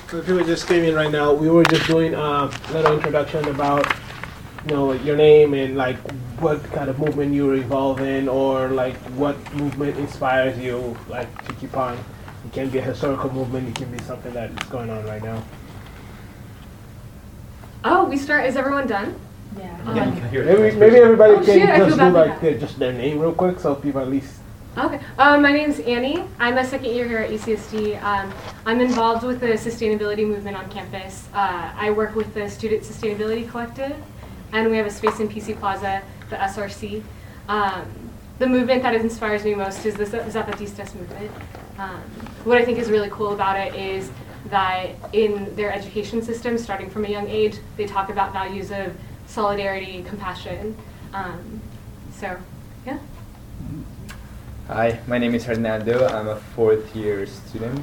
if you just came in right now, we were just doing a little introduction about, your name and like what kind of movement you were involved in, or like what movement inspires you, like to keep on. It can be a historical movement. It can be something that's going on right now. Oh, is everyone done? Yeah. Maybe everybody Oh, shit, I can feel just bad do for like that. just their name real quick, so people at least. Okay. My name's Annie. I'm a second year here at UCSD. I'm involved with the sustainability movement on campus. I work with the Student Sustainability Collective, and we have a space in PC Plaza, the SRC. The movement that inspires me most is the Zapatistas movement. What I think is really cool about it is that in their education system, starting from a young age, they talk about values of solidarity, compassion. So, yeah. Hi, my name is Hernando. I'm a fourth year student.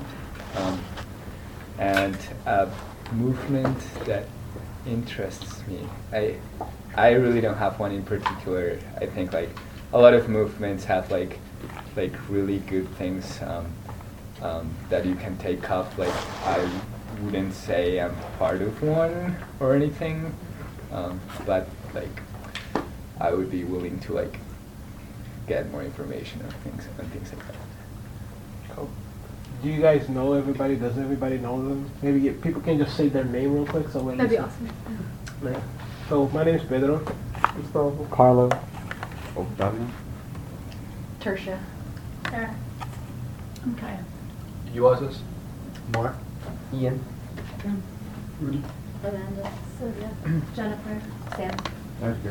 And a movement that interests me. I really don't have one in particular. I think like a lot of movements have like really good things that you can take up. Like I wouldn't say I'm part of one or anything, but like I would be willing to like get more information on things like that. Cool. Do you guys know everybody? Does everybody know them? Maybe people can just say their name real quick. So when That'd be awesome. Yeah. So my name is Pedro. Gustavo. Carlo. Octavio. Tertia. Sarah. Okay. Juozas. Mark. Ian. Rudy. Amanda. Sylvia. Jennifer. Sam. Edgar.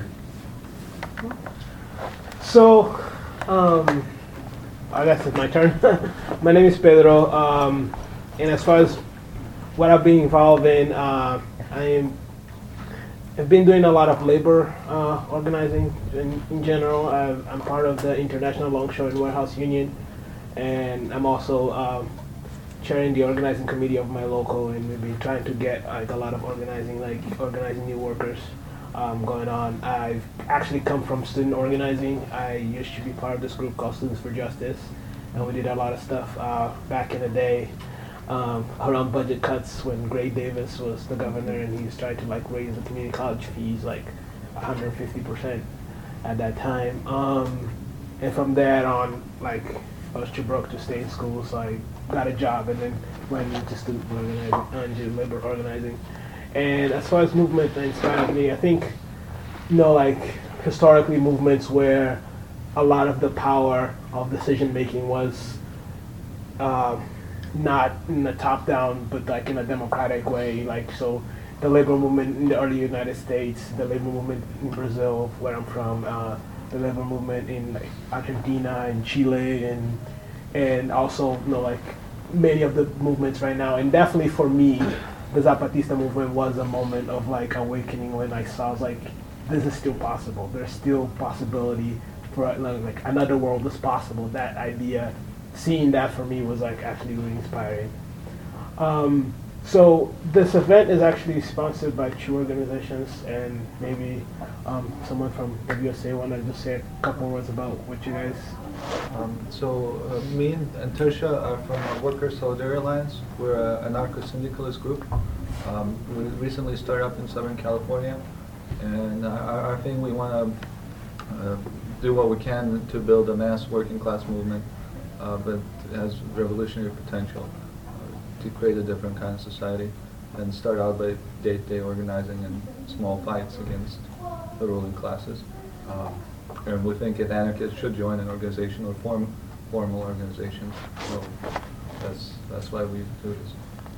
So, I guess it's my turn. My name is Pedro, and as far as what I've been involved in, I've been doing a lot of labor organizing in general. I'm part of the International Longshore and Warehouse Union, and I'm also chairing the organizing committee of my local, and we've been trying to get like a lot of organizing new workers going on. I've actually come from student organizing. I used to be part of this group called Students for Justice, and we did a lot of stuff back in the day around budget cuts when Gray Davis was the governor, and he was trying to like raise the community college fees like 150% at that time. And from there on, like I was too broke to stay in school, so I got a job and then went into student organizing, labor organizing. And as far as movement that inspired me, I think, like historically movements where a lot of the power of decision making was not in the top down, but like in a democratic way. Like so, the labor movement in the early United States, the labor movement in Brazil, where I'm from, the labor movement in like Argentina and Chile, and also like many of the movements right now, and definitely for me. The Zapatista movement was a moment of like awakening when I saw, I was like, this is still possible. There's still possibility for like another world is possible. That idea, seeing that for me was like actually really inspiring. So this event is actually sponsored by two organizations, and maybe someone from WSA want to just say a couple words about what you guys. Me and Tertia are from Workers' Solidarity Alliance. We're an anarcho-syndicalist group. We recently started up in Southern California, and our thing, we want to do what we can to build a mass working class movement, but it has revolutionary potential to create a different kind of society, and start out by day-to-day organizing and small fights against the ruling classes. And we think that anarchists should join an organization or form formal organizations. So that's why we do this.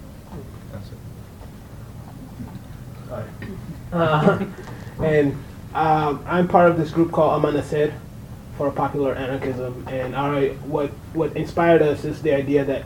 That's it. And I'm part of this group called Amanecer for Popular Anarchism, and what inspired us is the idea that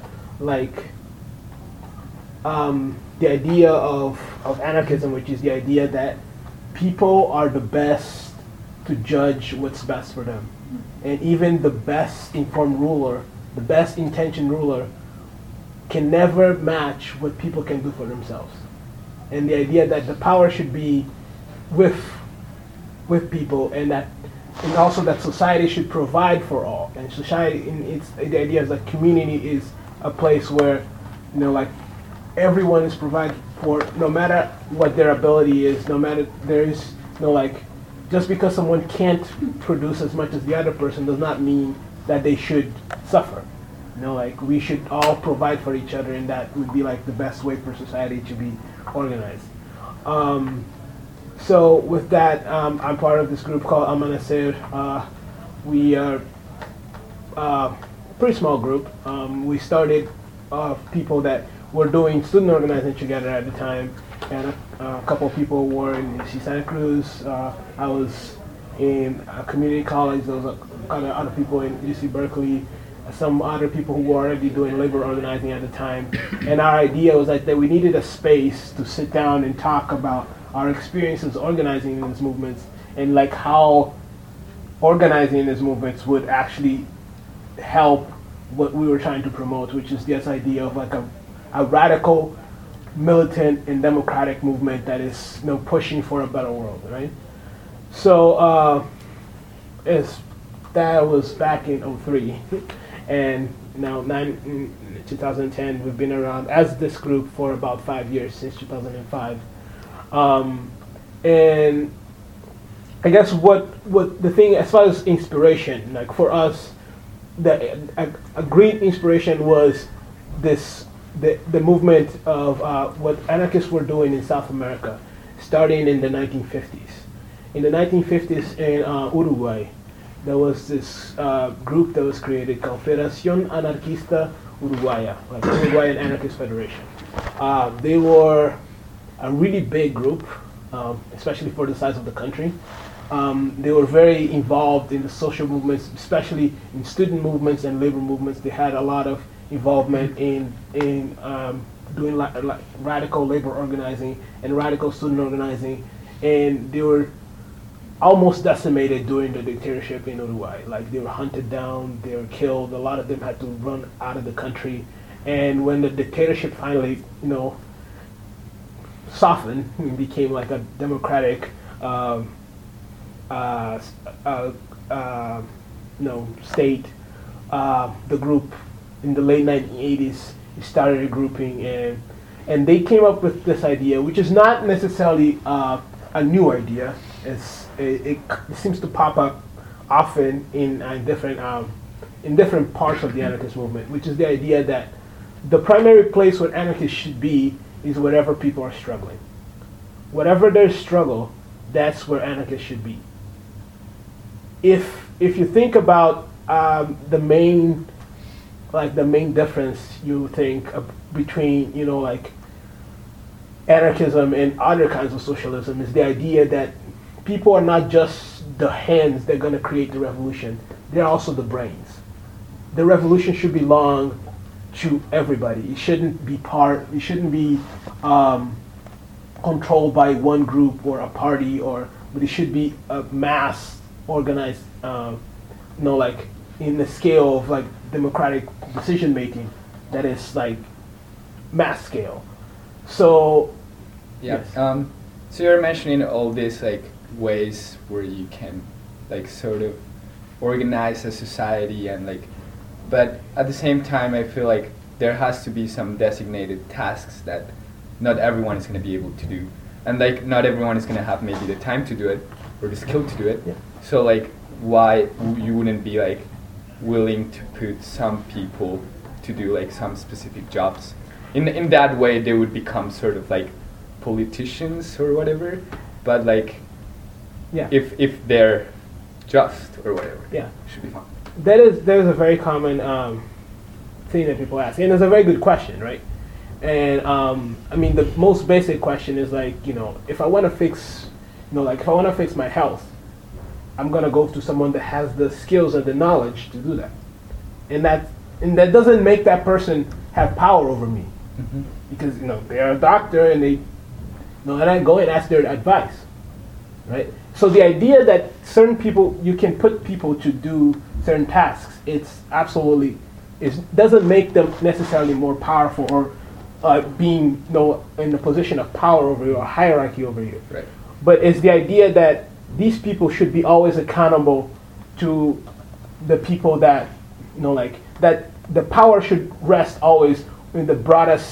the idea of anarchism, which is the idea that people are the best to judge what's best for them. And even the best informed ruler, the best intentioned ruler, can never match what people can do for themselves. And the idea that the power should be with people, and also that society should provide for all. And society, the idea is that community is a place where, everyone is provided for, no matter what their ability is, no matter there is no like, just because someone can't produce as much as the other person does not mean that they should suffer. Like we should all provide for each other, and that would be like the best way for society to be organized. So with that, I'm part of this group called Amanecer. We are a pretty small group. We started people that were doing student organizing together at the time, and a couple of people were in UC Santa Cruz. I was in a community college. There was other people in UC Berkeley. Some other people who were already doing labor organizing at the time. And our idea was that we needed a space to sit down and talk about our experiences organizing in these movements, and like how organizing in these movements would actually help what we were trying to promote, which is this idea of like a radical, militant, and democratic movement that is pushing for a better world, right? So that was back in 2003. And now in 2010, we've been around as this group for about 5 years, since 2005. And I guess what the thing, as far as inspiration, like for us, a great inspiration was the movement of what anarchists were doing in South America, starting in the 1950s. In the 1950s in Uruguay, there was this group that was created, Confederación Anarquista Uruguaya, like Uruguayan Anarchist Federation. They were a really big group, especially for the size of the country. They were very involved in the social movements, especially in student movements and labor movements. They had a lot of involvement in doing radical labor organizing and radical student organizing, and they were almost decimated during the dictatorship in Uruguay. Like they were hunted down, they were killed. A lot of them had to run out of the country. And when the dictatorship finally, softened and became like a democratic, state, the group in the late 1980s started regrouping, and they came up with this idea, which is not necessarily a new idea. It seems to pop up often in different parts of the anarchist movement, which is the idea that the primary place where anarchists should be is wherever people are struggling. Whatever there's struggle, that's where anarchists should be. If you think about the main difference you think between anarchism and other kinds of socialism is the idea that people are not just the hands that are going to create the revolution, they're also the brains. The revolution should belong to everybody. It shouldn't be controlled by one group or a party, but it should be a mass organized, in the scale of democratic decision making that is mass scale. So yeah. Yes. So you're mentioning all these ways where you can sort of organize a society but at the same time I feel like there has to be some designated tasks that not everyone is going to be able to do, and not everyone is going to have maybe the time to do it or the skill to do it. Yeah. So why you wouldn't be willing to put some people to do some specific jobs? In that way they would become sort of politicians or whatever, but yeah. if they're just or whatever, Yeah. should be fine. That is a very common thing that people ask, and it's a very good question, right? And the most basic question is if I want to fix, if I want to fix my health, I'm gonna go to someone that has the skills and the knowledge to do that, and that doesn't make that person have power over me, Mm-hmm. because they're a doctor and and I go and ask their advice, right? So the idea that certain people, you can put people to do certain tasks, doesn't make them necessarily more powerful or being in the position of power over you or hierarchy over you. Right. But it's the idea that these people should be always accountable to the people that that the power should rest always in the broadest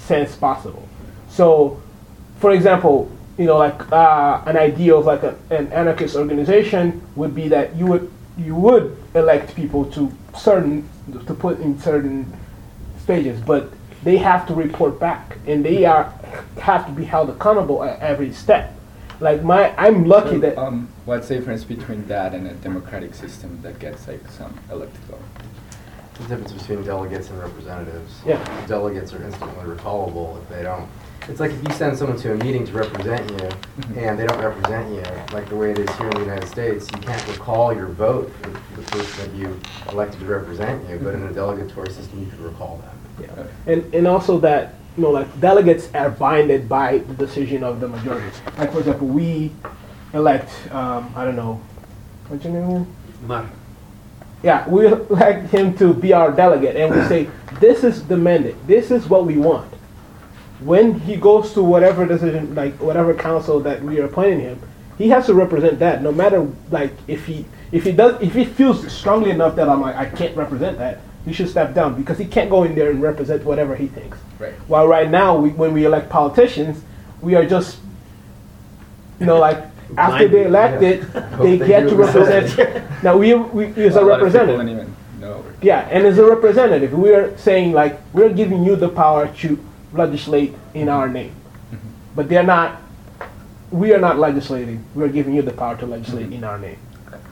sense possible. So, for example, like an idea of like an anarchist organization would be that you would elect people to put in certain stages, but they have to report back, and they have to be held accountable at every step. Like I'm lucky that. What's the difference between that and a democratic system that gets like some elected law? The difference between delegates and representatives. Yeah. Delegates are instantly recallable if they don't. It's like if you send someone to a meeting to represent you and they don't represent you, like the way it is here in the United States, you can't recall your vote for the person that you elected to represent you, but in a delegatory system you can recall that. Yeah. And also that, like delegates are binded by the decision of the majority. Like for example, we elect, I don't know, what's your name again? Mark. Yeah, we elect him to be our delegate, and we say, this is the mandate, this is what we want. When he goes to whatever decision, like whatever council that we are appointing him, he has to represent that. No matter like if he feels strongly enough that I can't represent that, he should step down because he can't go in there and represent whatever he thinks. Right. While right now, when we elect politicians, we are just, like after they elected, they get to represent. Now we as a representative. Don't even know. Yeah, and as a representative, we are saying like we're giving you the power to legislate in our name, but we are not legislating. We are giving you the power to legislate in our name.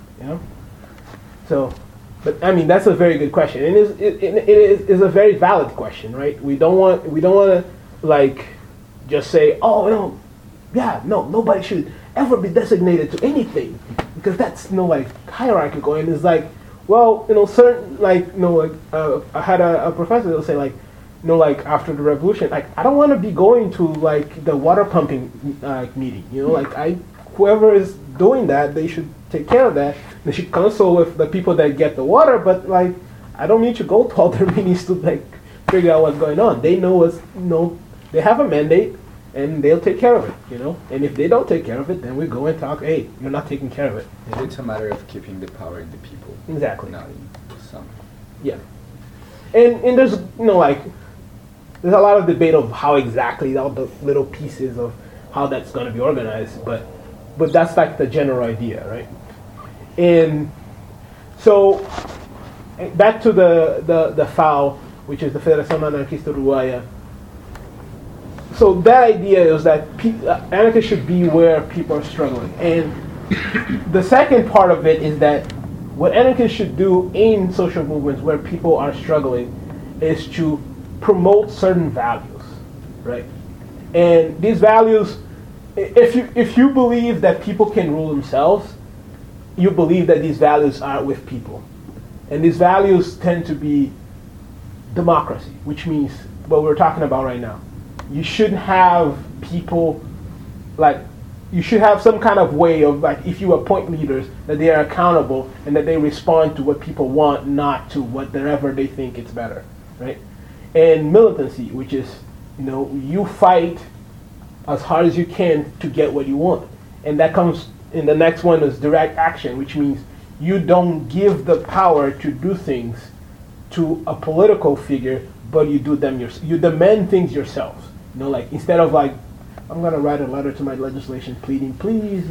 So, but I mean that's a very good question, and it is a very valid question, right? We don't want to like just say, oh no, nobody should ever be designated to anything because that's like hierarchical, and it's like, well, certain I had a professor that'll say like, like after the revolution, like I don't want to be going to like the water pumping meeting. Whoever is doing that, they should take care of that. They should consult with the people that get the water, but like I don't need to go to all their meetings to like figure out what's going on. They know they have a mandate and they'll take care of it. And if they don't take care of it, then we go and talk. Hey, you're not taking care of it. It's a matter of keeping the power in the people. Exactly. Not in some. Yeah. And there's there's a lot of debate of how exactly all the little pieces of how that's going to be organized, but that's like the general idea, right? And so back to the FAO, which is the Federación Anarquista Uruguaya. So that idea is that anarchists should be where people are struggling, and the second part of it is that what anarchists should do in social movements where people are struggling is to promote certain values, right? And these values, if you believe that people can rule themselves, you believe that these values are with people. And these values tend to be democracy, which means what we're talking about right now. You shouldn't have people, you should have some kind of way of, if you appoint leaders, that they are accountable and that they respond to what people want, not to whatever they think it's better, right? And militancy, which is, you fight as hard as you can to get what you want. And that comes in the next one is direct action, which means you don't give the power to do things to a political figure, but you do them yourself. You demand things yourselves. Instead of I'm going to write a letter to my legislation pleading, please,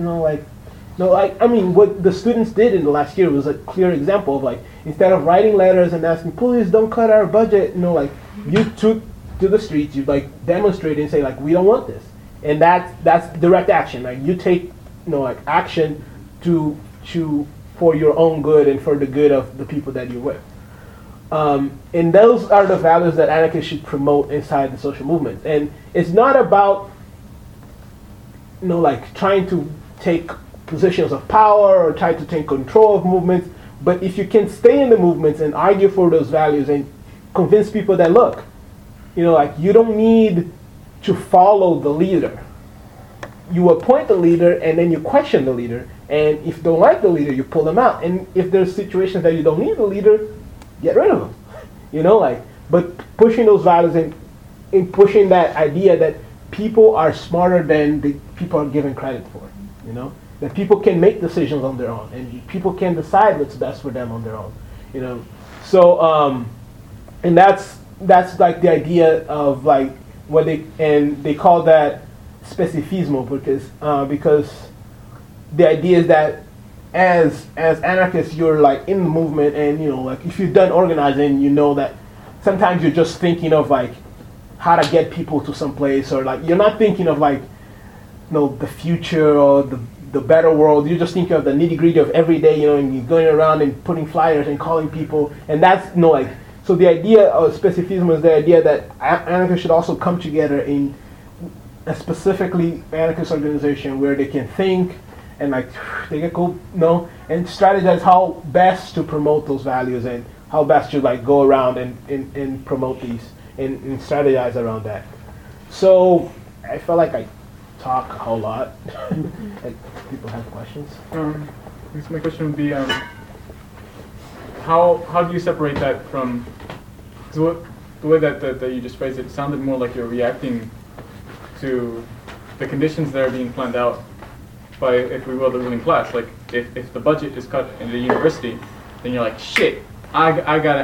I mean, what the students did in the last year was a clear example of instead of writing letters and asking, please don't cut our budget, you took to the streets, you demonstrated and say we don't want this, and that's direct action. You take action to for your own good and for the good of the people that you're with. And those are the values that anarchists should promote inside the social movements. And it's not about trying to take positions of power or try to take control of movements, but if you can stay in the movements and argue for those values and convince people that look, you don't need to follow the leader. You appoint the leader and then you question the leader, and if you don't like the leader, you pull them out. And if there's situations that you don't need the leader, get rid of them. But pushing those values and pushing that idea that people are smarter than the people are given credit for, that people can make decisions on their own and people can decide what's best for them on their own, So, and that's the idea of they call that specificismo, because the idea is that as anarchists, you're like in the movement, and like if you've done organizing, you know that sometimes you're just thinking of like how to get people to some place, or like you're not thinking of like the future or the better world. You're just thinking of the nitty gritty of every day, and you're going around and putting flyers and calling people, and that's like. So the idea of specificism is the idea that anarchists should also come together in a specifically anarchist organization where they can think and like they can go and strategize how best to promote those values and how best to like go around and promote these and strategize around that. So I felt like I talk a whole lot. Like, people have questions? I guess my question would be, how do you separate that from, because the way that you just phrased it sounded more like you're reacting to the conditions that are being planned out by, if we will, the ruling class. Like if the budget is cut in the university, then you're like, shit, I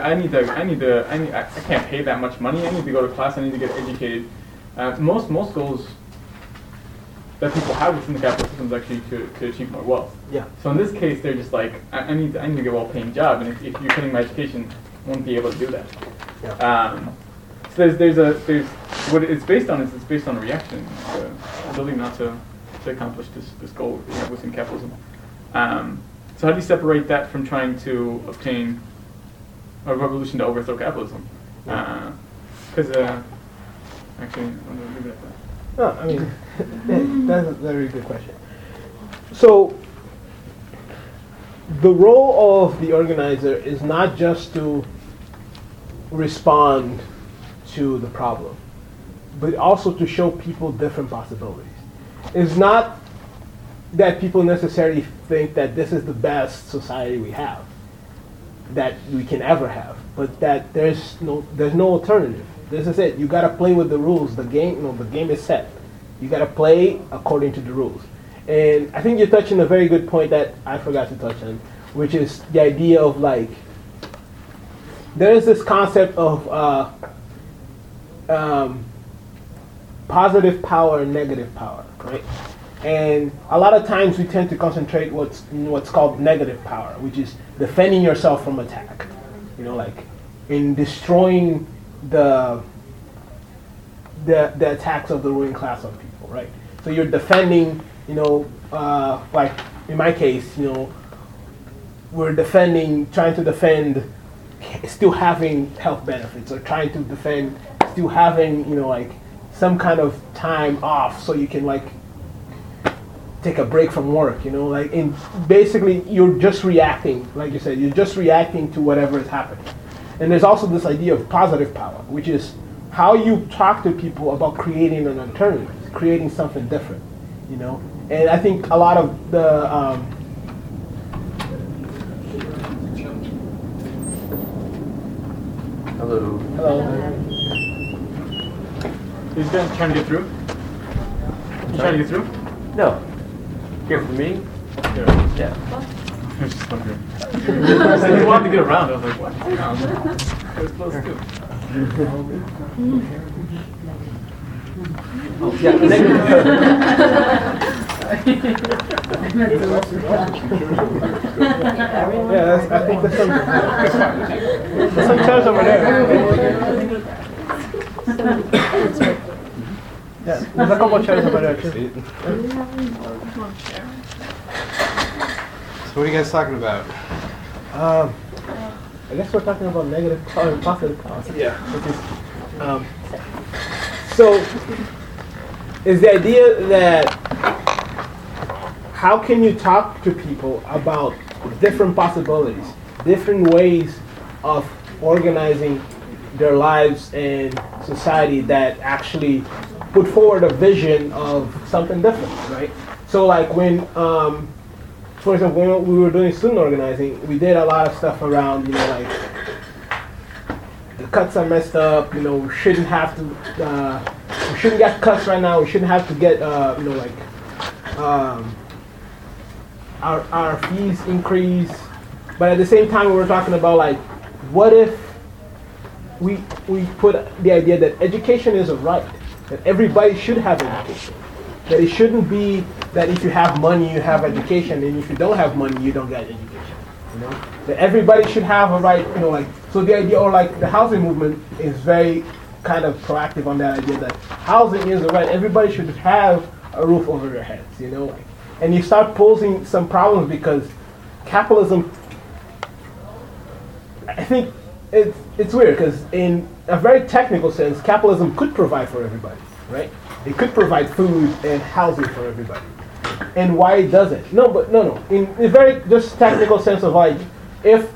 can't pay that much money. I need to go to class. I need to get educated. Most goals that people have within the capitalist system is actually to achieve more wealth. Yeah. So in this case, they're just like, I need to get a well-paying job, and if you're cutting my education, I won't be able to do that. Yeah. So there's what it's based on is it's based on a reaction, the ability not to accomplish this goal within capitalism. So how do you separate that from trying to obtain a revolution to overthrow capitalism? Because actually, I'm going to leave it at that. No, I mean, that's a very good question. So, the role of the organizer is not just to respond to the problem, but also to show people different possibilities. It's not that people necessarily think that this is the best society we have, that we can ever have, but that there's no alternative. This is it. You gotta play with the rules. The game is set. You gotta play according to the rules. And I think you're touching a very good point that I forgot to touch on, which is the idea of like, there is this concept of positive power and negative power, right? And a lot of times we tend to concentrate what's called negative power, which is defending yourself from attack. Like in destroying the attacks of the ruling class on people, right? So you're defending, like in my case, we're trying to defend still having health benefits, or trying to defend still having, like some kind of time off so you can like take a break from work, like, and basically you're just reacting, like you said, you're just reacting to whatever is happening. And there's also this idea of positive power, which is how you talk to people about creating an alternative, creating something different, And I think a lot of the Hello. He's trying to get through? You trying to get through? No. Here for me? Yeah. I was just wondering. He wanted to get around. I was like, what? It was close too. I think there's some chairs over there. Yeah, there's a couple of chairs over there too. So what are you guys talking about? I guess we're talking about negative power and positive power. Yeah. So, is the idea that how can you talk to people about different possibilities, different ways of organizing their lives and society that actually put forward a vision of something different, right? So like when, for example, when we were doing student organizing, we did a lot of stuff around, like the cuts are messed up, we shouldn't have to, we shouldn't get cuts right now, we shouldn't have to get, our fees increase. But at the same time, we were talking about like, what if we put the idea that education is a right, that everybody should have education. That it shouldn't be that if you have money, you have education, and if you don't have money, you don't get education. You know, that everybody should have a right. You know, like so the idea, or like the housing movement is very kind of proactive on that idea that housing is a right. Everybody should have a roof over their heads. You know, like, and you start posing some problems because capitalism. I think it's weird because in a very technical sense, capitalism could provide for everybody, right? It could provide food and housing for everybody. And why it doesn't? No. In a very just technical sense of like, if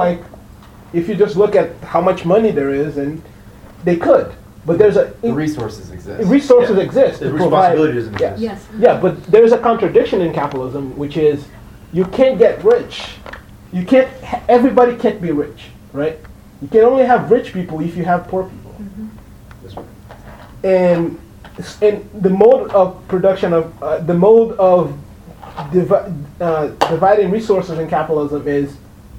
you just look at how much money there is, and they could, but there's The resources exist. resources exist The to provide. responsibility doesn't Yeah. exist. Yes. Yeah, but there's a contradiction in capitalism, which is you can't get rich. You can't. Everybody can't be rich, right? You can only have rich people if you have poor people. That's right. And the mode of production of the mode of dividing resources in capitalism is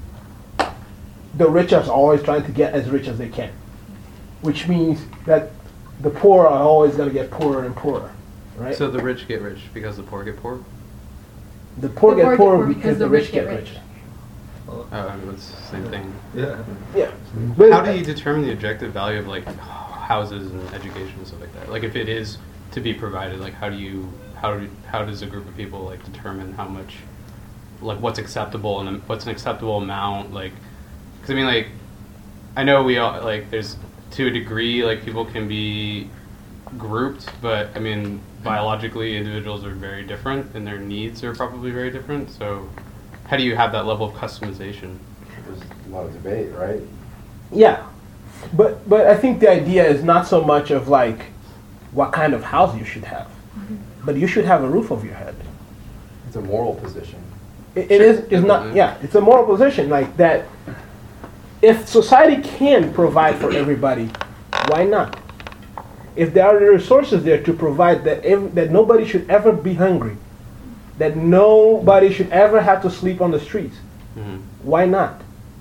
the rich are always trying to get as rich as they can, which means that the poor are always going to get poorer and poorer, right? So the rich get rich because the poor get poor? the poor get poorer because the rich get richer. Oh, I mean, it's the same thing. Yeah. Yeah. How do you determine the objective value of like houses and education and stuff like that? Like if it is to be provided, like how does a group of people like determine how much, like what's acceptable and what's an acceptable amount? Like, because I mean, like I know we all like there's to a degree like people can be grouped, but I mean biologically individuals are very different and their needs are probably very different. So how do you have that level of customization? There's a lot of debate, right? Yeah, but I think the idea is not so much of like what kind of house you should have, but you should have a roof over your head. It's a moral position. It is not. Yeah, it's a moral position like that. If society can provide for everybody, why not? If there are the resources there to provide that, that nobody should ever be hungry, that nobody should ever have to sleep on the streets, why not?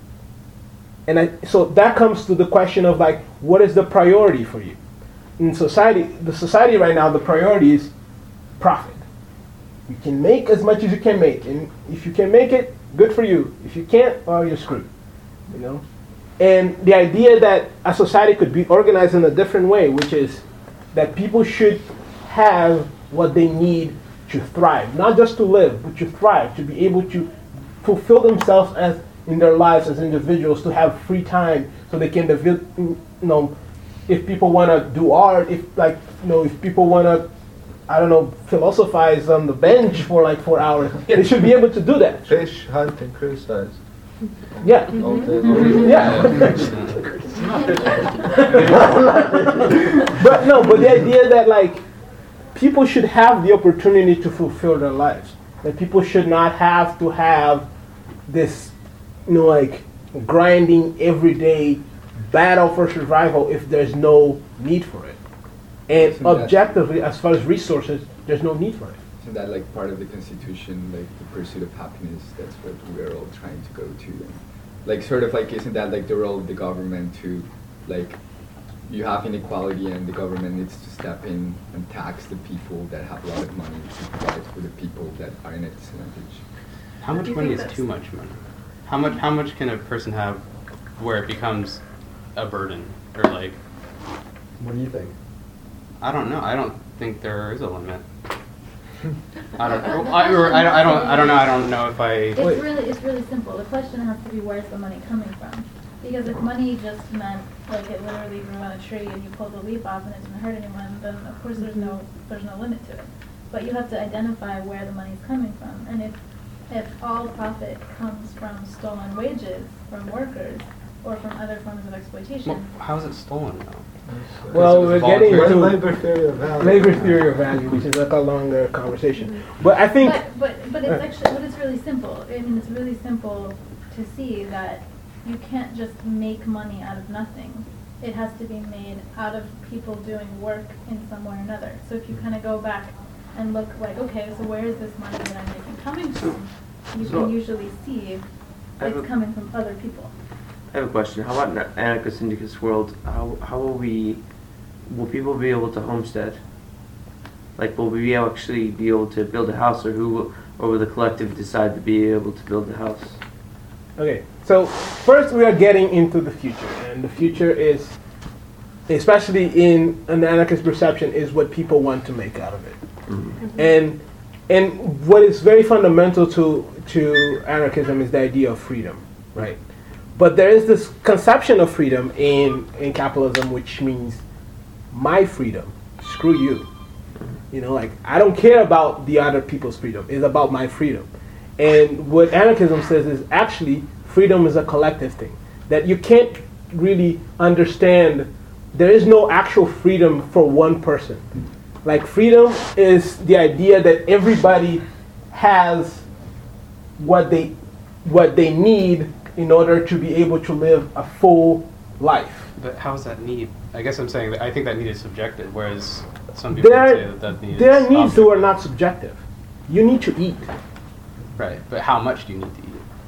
And so that comes to the question of like, what is the priority for you? In society, the society right now, the priority is profit. You can make as much as you can make, and if you can make it, good for you. If you can't, well, you're screwed. You know? And the idea that a society could be organized in a different way, which is that people should have what they need to thrive, not just to live, but to thrive, to be able to fulfill themselves as in their lives as individuals, to have free time so they can develop, if people want to do art, if people want to, I don't know, philosophize on the bench for like 4 hours, they should be able to do that. Fish, hunt, and criticize. Yeah. All day. Yeah. but the idea that like people should have the opportunity to fulfill their lives. That people should not have to have this, like grinding everyday battle for survival if there's no need for it. And Isn't that- objectively, as far as resources, there's no need for it. Isn't that like part of the Constitution, like the pursuit of happiness? That's what we're all trying to go to. And like sort of like, isn't that like the role of the government to, like, you have inequality and the government needs to step in and tax the people that have a lot of money to provide for the people that are in a disadvantage? How much money is too much money? How much can a person have where it becomes a burden or like? What do you think? I don't know. I don't think there is a limit. I don't know. I don't know. I don't know if I. It's really simple. The question has to be, where's the money coming from? Because if money just meant like it literally grew on a tree and you pulled a leaf off and it didn't hurt anyone, then of course there's no limit to it. But you have to identify where the money's coming from. And if all profit comes from stolen wages from workers or from other forms of exploitation. Well, how is it stolen though? Well, we're getting Where's into labor theory of value? labor theory of value, which is like a longer conversation. But I think. But it's really simple. I mean, it's really simple to see that you can't just make money out of nothing. It has to be made out of people doing work in some way or another. So if you kind of go back and look like, okay, so where is this money that I'm making coming from? You can usually see it's coming from other people. I have a question. How about in an anarcho-syndicalist world, how will we will people be able to homestead? Like, will we actually be able to build a house, or will the collective decide to be able to build a house? Okay, so first we are getting into the future, and the future is, especially in an anarchist perception, is what people want to make out of it. And what is very fundamental to anarchism is the idea of freedom, right? But there is this conception of freedom in capitalism, which means my freedom, screw you. You know, like, I don't care about the other people's freedom. It's about my freedom. And what anarchism says is actually freedom is a collective thing. That you can't really understand, there is no actual freedom for one person. Like, freedom is the idea that everybody has what they need in order to be able to live a full life. But how is that need? I guess I'm saying that I think that need is subjective, whereas some people would say that need there is are needs that objective. are not subjective. You need to eat. Right, but how much do you need to eat?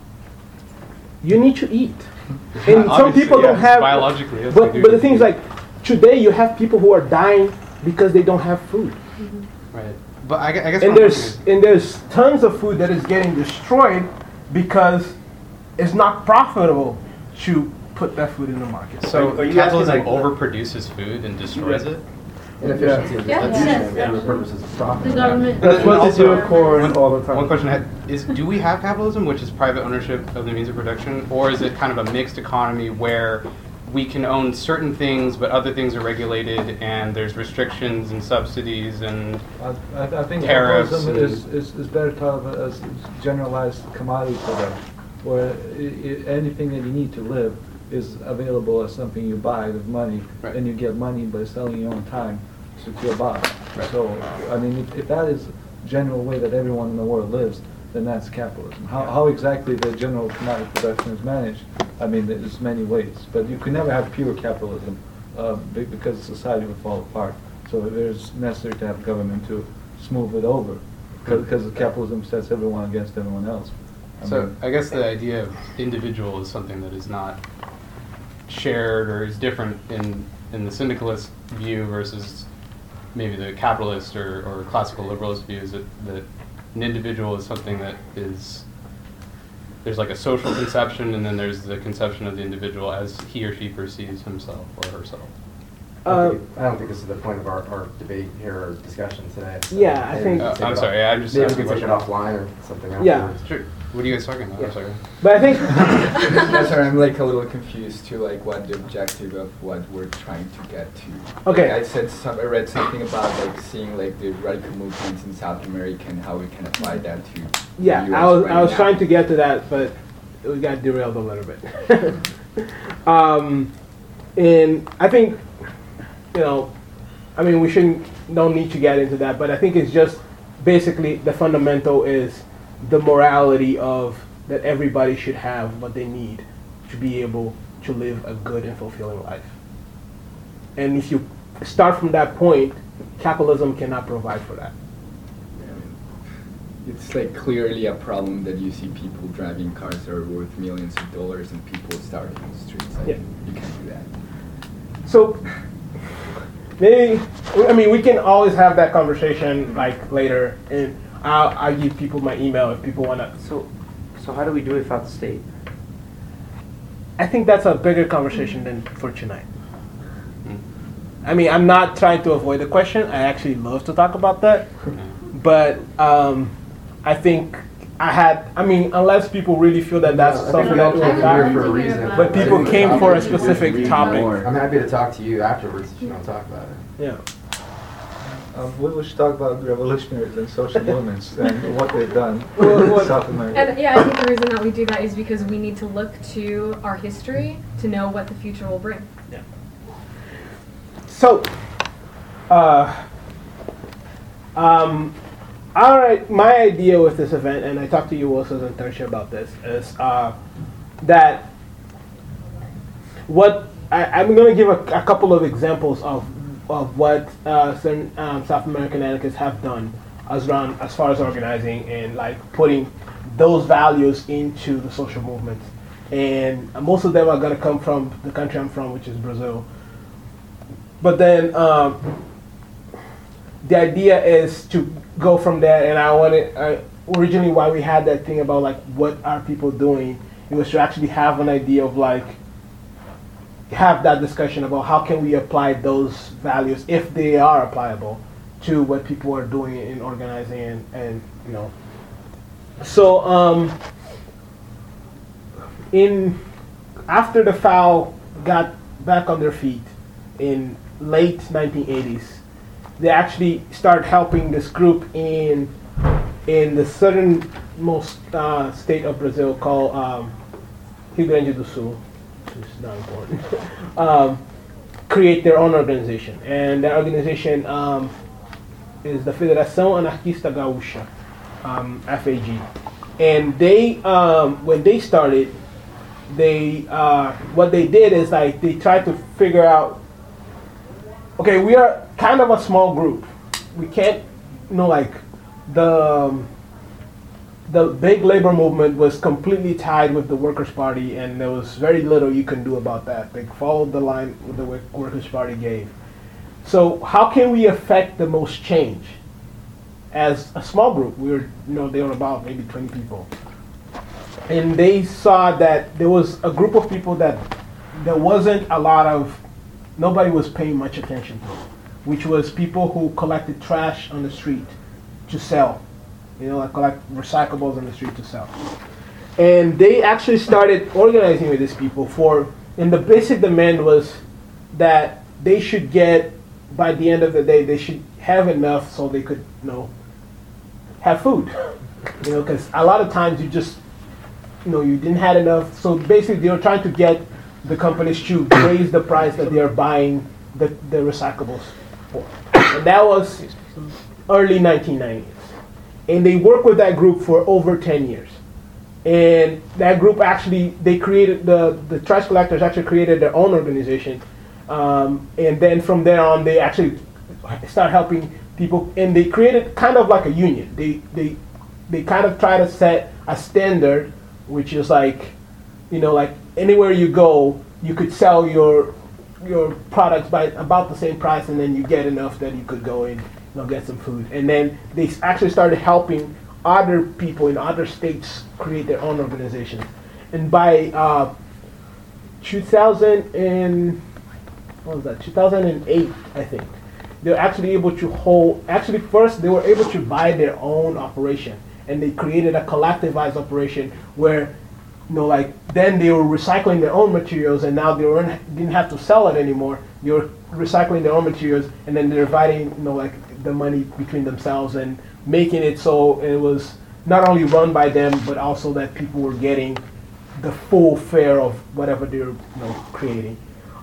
You need to eat. And some Obviously, people yeah, don't have. biologically, yes, But we do the need thing is, to like, today you have people who are dying because they don't have food. Right, but I guess And what I'm thinking there's tons of food that is getting destroyed because it's not profitable to put that food in the market. so Are you capitalism asking, like, overproduces food and destroys it. Inefficiency of Yeah, distribution yes. for the purposes of profit. The government. That's what Also, they do for all the time. One question I had is, do we have capitalism, which is private ownership of the means of production, or is it kind of a mixed economy where we can own certain things, but other things are regulated, and there's restrictions and subsidies and I think Tariffs capitalism and- is better thought of as generalized commodity production, where anything that you need to live is available as something you buy with money, Right. and you get money by selling your own time to a boss. Right. So, I mean, if that is general way that everyone in the world lives, then that's capitalism. How exactly the general commodity production is managed, I mean, there's many ways, but you can never have pure capitalism because society would fall apart. So there's necessary to have government to smooth it over, because capitalism sets everyone against everyone else. so I guess the idea of individual is something that is not shared or is different in the syndicalist view versus maybe the capitalist or classical liberalist views that an individual is something that is, there's like a social conception, and then there's the conception of the individual as he or she perceives himself or herself. I don't think this is the point of our debate here or discussion today. So Yeah, I maybe think- we can take I'm it sorry, off- I'm just maybe we asking can take it a question. offline or something Yeah. afterwards. Sure. What are you guys talking about? Yeah. I'm sorry. But I think Yeah, sorry, I'm like a little confused to like what the objective of what we're trying to get to. Okay. Like, I read something about like seeing like the radical movements in South America and how we can apply that to yeah, the US I was right trying now. to get to that, but we got derailed a little bit. And I think, you know, I mean, don't need to get into that, but I think it's just basically the fundamental is the morality of that everybody should have what they need to be able to live a good and fulfilling life. And if you start from that point, capitalism cannot provide for that. It's like clearly a problem that you see people driving cars that are worth millions of dollars and people starving in the streets. Like, Yeah. you can't do that. So maybe, I mean, we can always have that conversation like later, and I'll give people my email if people want to. So how do we do it without the state? I think that's a bigger conversation than for tonight. I mean, I'm not trying to avoid the question. I actually love to talk about that, but I think unless people really feel that that's I think something we that all we'll came here talk. for a reason. But people I think came we for a should specific read topic. more. I'm happy to talk to you afterwards if you want to talk about it. Yeah. We should talk about revolutionaries and social movements and what they've done Well, in South America. And yeah, I think the reason that we do that is because we need to look to our history to know what the future will bring. Yeah. So, all right, my idea with this event, and I talked to you also and Tertia about this, is that what I'm going to give a couple of examples of what certain South American anarchists have done as far as organizing and like putting those values into the social movements. And most of them are going to come from the country I'm from, which is Brazil. But then the idea is to go from there, and originally why we had that thing about like what are people doing, it was to actually have an idea of like have that discussion about how can we apply those values, if they are applicable, to what people are doing in organizing and you know. So after the FAO got back on their feet in late 1980s, they actually started helping this group in the southernmost state of Brazil called Rio Grande do Sul, which is not important, create their own organization. And that organization is the Federação Anarquista Gaúcha, FAG. And they, when they started, what they did is like they tried to figure out, okay, we are kind of a small group. We can't, you know, like the big labor movement was completely tied with the Workers' Party, and there was very little you can do about that. They followed the line what the Workers' Party gave. So how can we affect the most change? As a small group, they were about maybe 20 people. And they saw that there was a group of people that there wasn't nobody was paying much attention to, which was people who collected trash on the street to sell. Like collect recyclables on the street to sell. And they actually started organizing with these people and the basic demand was that they should get, by the end of the day, they should have enough so they could, have food. Because a lot of times you just, you didn't have enough. So basically they were trying to get the companies to raise the price that they are buying the recyclables for. And that was early 1990s. And they worked with that group for over 10 years. And that group actually, they created, the trash collectors actually created their own organization. And then from there on, they actually start helping people, and they created kind of like a union. They kind of try to set a standard, which is like, like anywhere you go, you could sell your products by about the same price, and then you get enough that you could go in, get some food. And then they actually started helping other people in other states create their own organizations. And by 2008, I think, they were actually able to first they were able to buy their own operation, and they created a collectivized operation where, then they were recycling their own materials, and now they didn't have to sell it anymore. They were recycling their own materials, and then they're dividing, the money between themselves and making it so it was not only run by them, but also that people were getting the full fare of whatever they were, creating.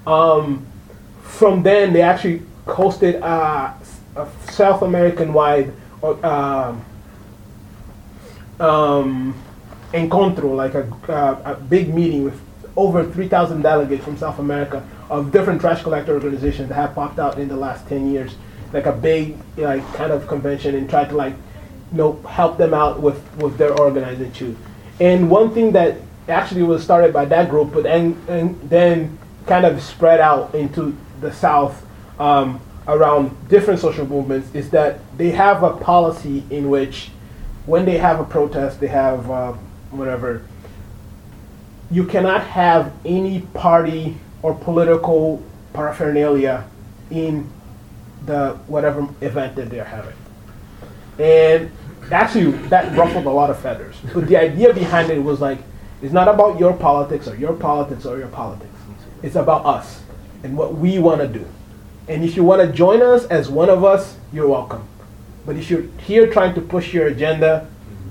From then, they actually hosted a South American-wide encontro, like a big meeting with over 3,000 delegates from South America of different trash collector organizations that have popped out in the last 10 years, like a big kind of convention, and tried to help them out with their organizing too. And one thing that actually was started by that group, but and then kind of spread out into the South around different social movements, is that they have a policy in which when they have a protest, they have whatever, you cannot have any party or political paraphernalia in the whatever event that they're having. And actually that ruffled a lot of feathers. But the idea behind it was like, it's not about your politics or your politics or your politics. It's about us and what we want to do. And if you want to join us as one of us, you're welcome. But if you're here trying to push your agenda,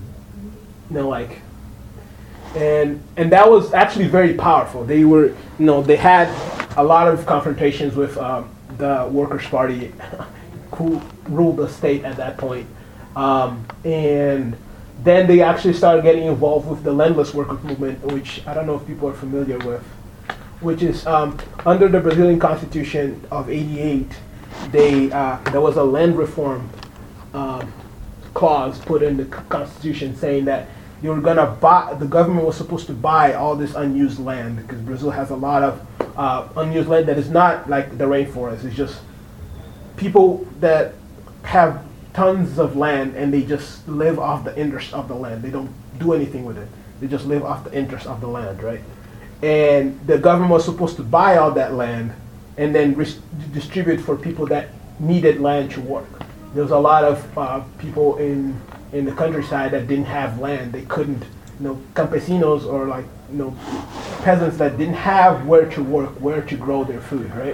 and that was actually very powerful. They were, they had a lot of confrontations with the Workers' Party, who ruled the state at that point. And then they actually started getting involved with the landless workers movement, which I don't know if people are familiar with, which is under the Brazilian Constitution of '88, there was a land reform clause put in the Constitution saying that the government was supposed to buy all this unused land, because Brazil has a lot of unused land that is not like the rainforest. It's just people that have tons of land and they just live off the interest of the land. They don't do anything with it. They just live off the interest of the land, right? And the government was supposed to buy all that land and then distribute for people that needed land to work. There was a lot of people in the countryside that didn't have land. They couldn't, campesinos or like, peasants that didn't have where to work, where to grow their food, right?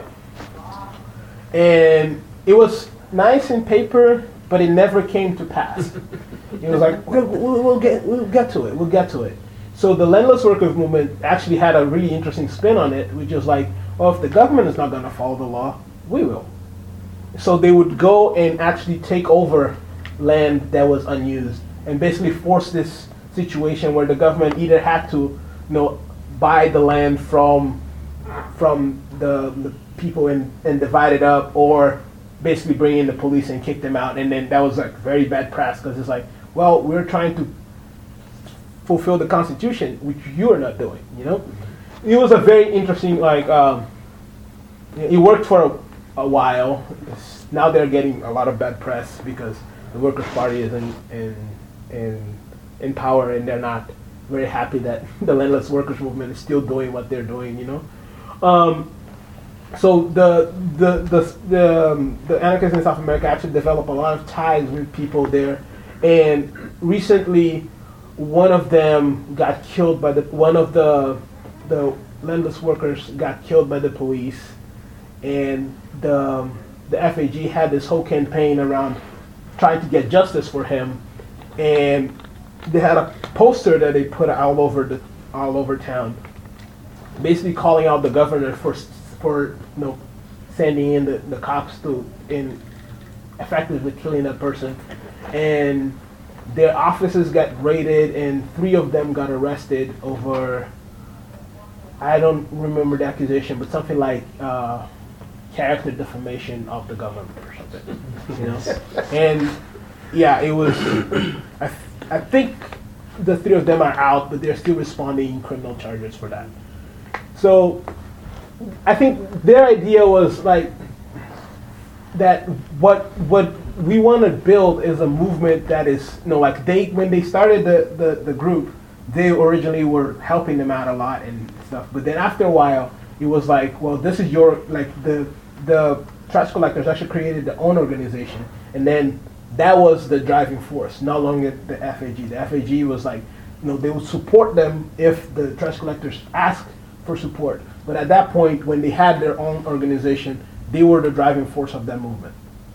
And it was nice in paper, but it never came to pass. It was like, we'll get to it. So the landless workers movement actually had a really interesting spin on it, which was like, well, if the government is not going to follow the law, we will. So they would go and actually take over land that was unused and basically force this situation where the government either had to, buy the land from the people and divide it up, or basically bring in the police and kick them out. And then that was like very bad press because it's like, well, we're trying to fulfill the Constitution, which you are not doing. It was a very interesting it worked for a while. Now they're getting a lot of bad press because the Workers' Party is in power, and they're not very happy that the landless workers movement is still doing what they're doing. So the anarchists in South America actually developed a lot of ties with people there, and recently one of them got killed by one of the landless workers got killed by the police, and the FAG had this whole campaign around trying to get justice for him, and they had a poster that they put all over town, basically calling out the governor for sending in the cops in effectively killing that person, and their offices got raided, and 3 of them got arrested over, I don't remember the accusation, but something like character defamation of the government or something, And yeah, it was. I think the 3 of them are out, but they're still responding criminal charges for that. So I think their idea was like that what we want to build is a movement that is, when they started the group, they originally were helping them out a lot and stuff. But then after a while, it was like, well, this is your, the trash collectors actually created their own organization. And then that was the driving force, no longer the FAG. The FAG was like, they would support them if the trash collectors asked for support. But at that point, when they had their own organization, they were the driving force of that movement.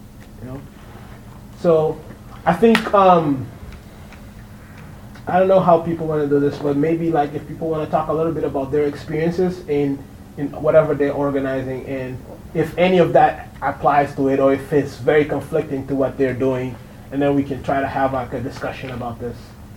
So I think, I don't know how people want to do this, but maybe if people want to talk a little bit about their experiences in whatever they're organizing, and if any of that applies to it, or if it's very conflicting to what they're doing, and then we can try to have a discussion about this.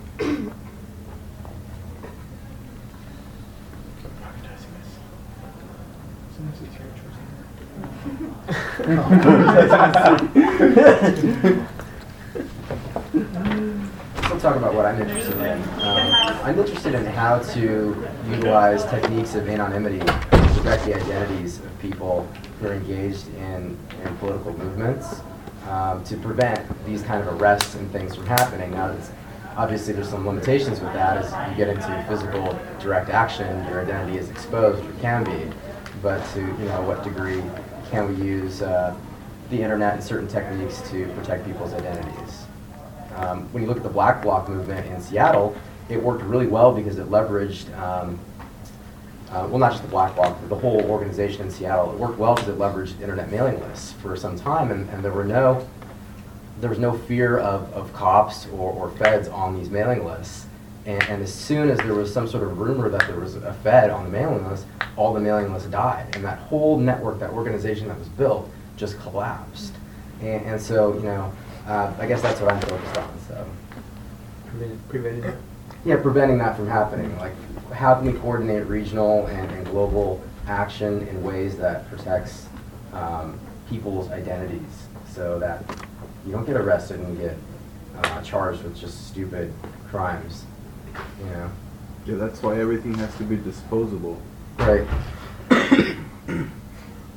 Let's talk about what I'm interested in. I'm interested in how to utilize techniques of anonymity to protect the identities of people who are engaged in political movements, to prevent these kind of arrests and things from happening. Now, obviously there's some limitations with that. As you get into physical direct action, your identity is exposed, or can be. But to what degree can we use the internet and certain techniques to protect people's identities? When you look at the Black Bloc movement in Seattle, it worked really well because it leveraged, well, not just the Black Bloc, but the whole organization in Seattle. It worked well because it leveraged internet mailing lists for some time, and there was no fear of cops or feds on these mailing lists. And as soon as there was some sort of rumor that there was a Fed on the mailing list, all the mailing lists died. And that whole network, that organization that was built, just collapsed. And so, I guess that's what I'm focused on. So, Preventing it? Yeah, preventing that from happening. Like, how can we coordinate regional and global action in ways that protects people's identities, so that you don't get arrested and get charged with just stupid crimes, Yeah, that's why everything has to be disposable. Right.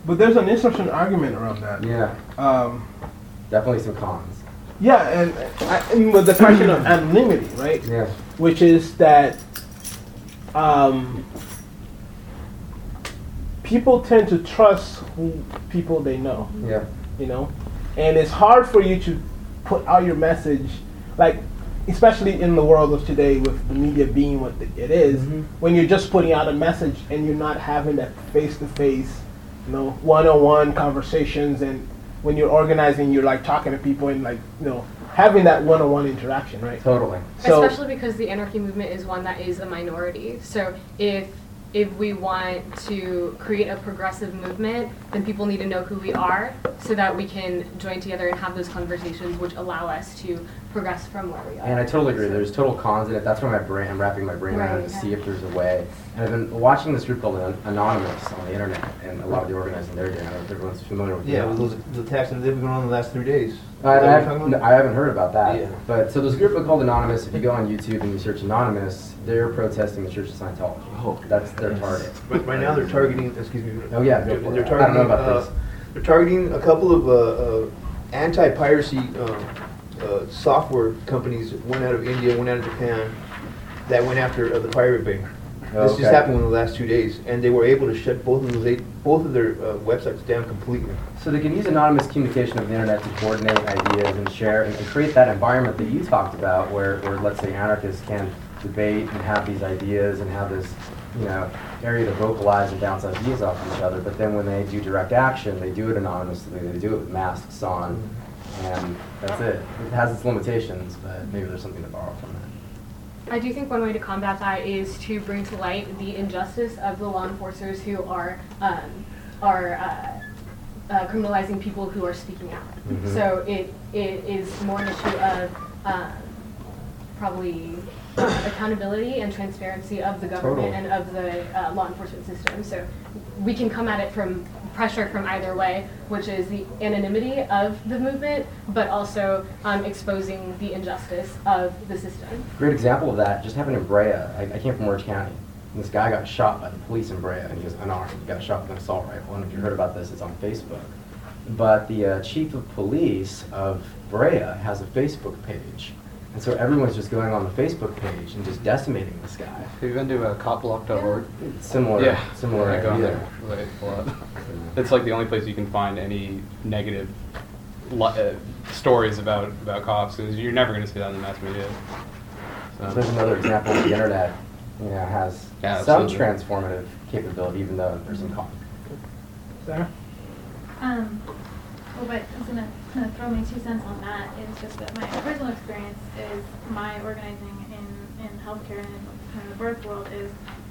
But there's an interesting argument around that. Yeah, Um, definitely some cons. yeah, and with the question of anonymity, right? Yeah. Which is that people tend to trust people they know, Yeah. you know? And it's hard for you to put out your message, like, especially in the world of today with the media being what it is, Mhm. when you're just putting out a message and you're not having that face-to-face, you know, one-on-one conversations, and when you're organizing, you're like talking to people and like, you know, having that one-on-one interaction, right? Totally. So, Especially because the anarchy movement is one that is a minority. So if we want to create a progressive movement, then people need to know who we are so that we can join together and have those conversations which allow us to progress from where we are. And I totally agree. There's total cons in it. That's why I'm wrapping my brain around it Right, to yeah. see if there's a way. And I've been watching this group called Anonymous on the internet, and a lot of the organizing they're doing. I don't know if everyone's familiar with Yeah, it. with those, the attacks that they've been going on the last 3 days. I Is that what you're talking about? haven't heard about that. Yeah. But so there's a group called Anonymous. If you go on YouTube and you search Anonymous, they're protesting the Church of Scientology. Oh. That's their target. Right now, they're targeting. Excuse me. Oh, yeah, go for They're it. I don't know targeting. about this. They're targeting a couple of anti-piracy software companies. One out of India, one out of Japan, that went after the Pirate Bay. This Okay. just happened in the last 2 days, and they were able to shut both of their websites down completely. So they can use anonymous communication of the internet to coordinate ideas and share and create that environment that you talked about where let's say anarchists can debate and have these ideas and have this, you know, area to vocalize and bounce ideas off of each other. But then when they do direct action, they do it anonymously, they do it with masks on, and that's it. It has its limitations, but maybe there's something to borrow from it. I do think one way to combat that is to bring to light the injustice of the law enforcers who are criminalizing people who are speaking out. Mhm. So it is more an issue of probably accountability and transparency of the government Totally. and of the law enforcement system. So we can come at it from pressure from either way, which is the anonymity of the movement, but also exposing the injustice of the system. Great example of that just happened in Brea. I came from Orange County. And this guy got shot by the police in Brea, and he was unarmed. He got shot with an assault rifle. And if you heard about this, it's on Facebook. But the chief of police of Brea has a Facebook page. And so everyone's just going on the Facebook page and just decimating this guy. Have you been to copblock.org? Similar I go on idea. there like, a lot. It's like the only place you can find any negative stories about cops, because you're never going to see that in the mass media. So there's another example of the internet, you know, has Yeah, some absolutely. transformative capability, even though there's some cons. Sarah? Well, but I was gonna kind of throw my 2 cents on that. Is just that my personal experience is my organizing in healthcare and in kind of the birth world is,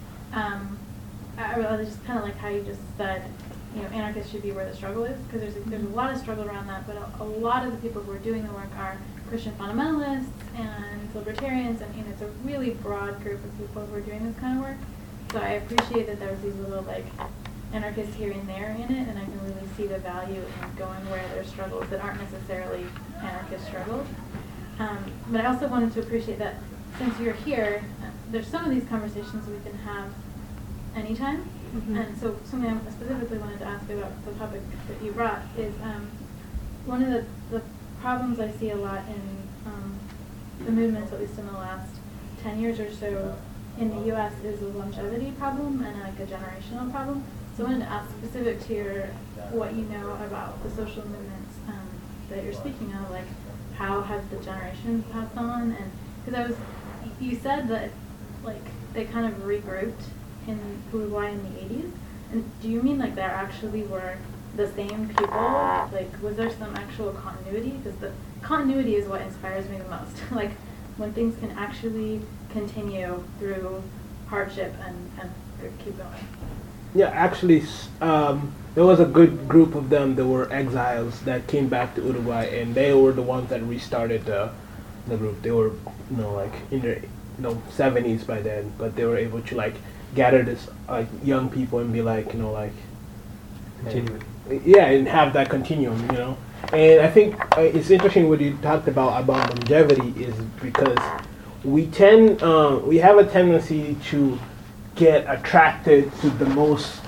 I really just kind of like how you just said, you know, anarchists should be where the struggle is, because there's a lot of struggle around that, but a lot of the people who are doing the work are Christian fundamentalists and libertarians, and you know, it's a really broad group of people who are doing this kind of work. So I appreciate that there's these little like anarchists here and there in it, and I can really see the value in going where there's struggles that aren't necessarily anarchist struggles. But I also wanted to appreciate that since you're here, there's some of these conversations we can have anytime. Mhm. And so something I specifically wanted to ask about the topic that you brought is one of the problems I see a lot in the movements, at least in the last 10 years or so, in the U.S. is a longevity problem and like a generational problem. So I wanted to ask specific to what you know about the social movements that you're speaking of, like how have the generations passed on? And because you said that like they kind of regrouped in Uruguay in the 80s, and do you mean like there actually were the same people? Like was there some actual continuity? Because the continuity is what inspires me the most. Like when things can actually continue through hardship and keep going. Yeah, actually, there was a good group of them that were exiles that came back to Uruguay, and they were the ones that restarted the group. They were, you know, like in their 70s by then, but they were able to like gather this like young people and be like, you know, like Continuing. yeah, and have that continuum, you know. And I think it's interesting what you talked about longevity is because we have a tendency to get attracted to the most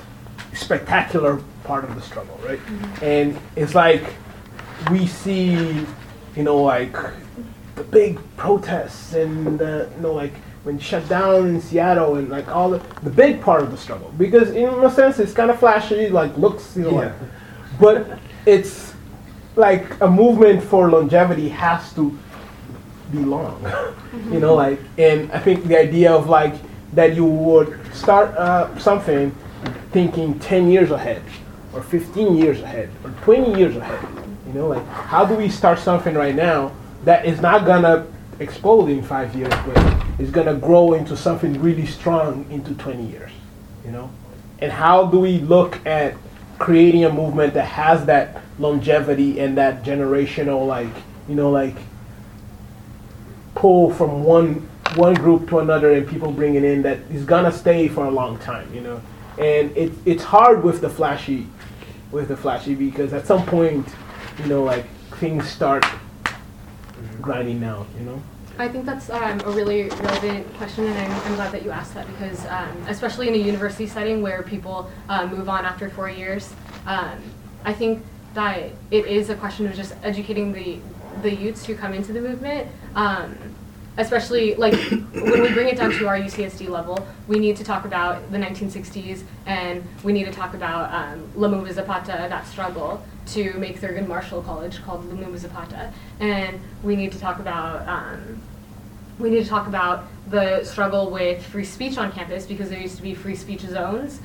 spectacular part of the struggle, right? And it's like we see, like the big protests and like when shut down in Seattle and like all the big part of the struggle, because in a sense it's kind of flashy, like looks, like, but it's like a movement for longevity has to be long, like, and I think the idea of like that you would start something thinking 10 years ahead or 15 years ahead or 20 years ahead, like how do we start something right now that is not gonna explode in 5 years, but is gonna grow into something really strong into 20 years, and how do we look at creating a movement that has that longevity and that generational like pull from one group to another and people bringing in that is gonna stay for a long time, and it's hard with the flashy because at some point, like things start grinding down, I think that's a really relevant question, and I'm glad that you asked that because especially in a university setting where people move on after 4 years, I think that it is a question of just educating the youths who come into the movement, especially like when we bring it down to our UCSD level, we need to talk about the 1960s and we need to talk about Lumumba Zapata, that struggle to make Thurgood Marshall College called Lumumba Zapata, and we need to talk about the struggle with free speech on campus because there used to be free speech zones.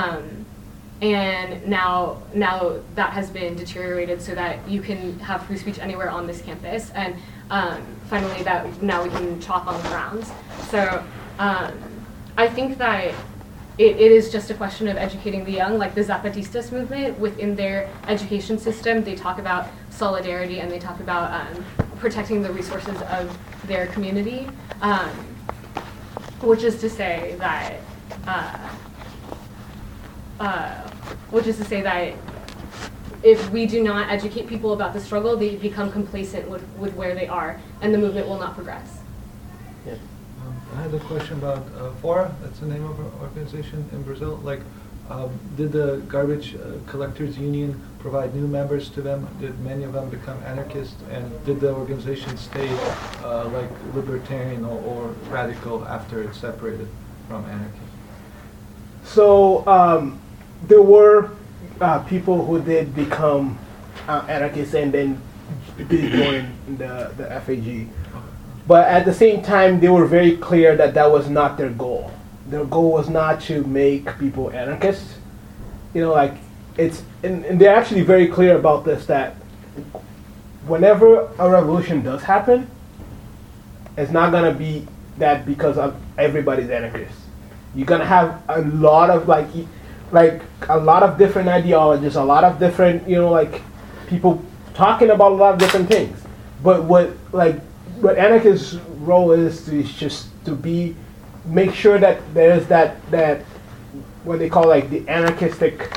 And now that has been deteriorated so that you can have free speech anywhere on this campus. And finally, that now we can chalk on the grounds. So I think that it is just a question of educating the young, like the Zapatistas movement within their education system. They talk about solidarity and they talk about protecting the resources of their community, which is to say that if we do not educate people about the struggle, they become complacent with where they are, and the movement will not progress. Yeah. I had a question about Fora. That's the name of our organization in Brazil. Like, did the garbage collectors union provide new members to them? Did many of them become anarchists? And did the organization stay like libertarian or radical after it separated from anarchy? So there were people who did become anarchists and then did join the FAG. But at the same time, they were very clear that that was not their goal. Their goal was not to make people anarchists. Like it's, and they're actually very clear about this, that whenever a revolution does happen, it's not gonna be that because of everybody's anarchists. You're gonna have a lot of like a lot of different ideologies, a lot of different, like people talking about a lot of different things. But what anarchists' role is just to make sure that there's that what they call like the anarchistic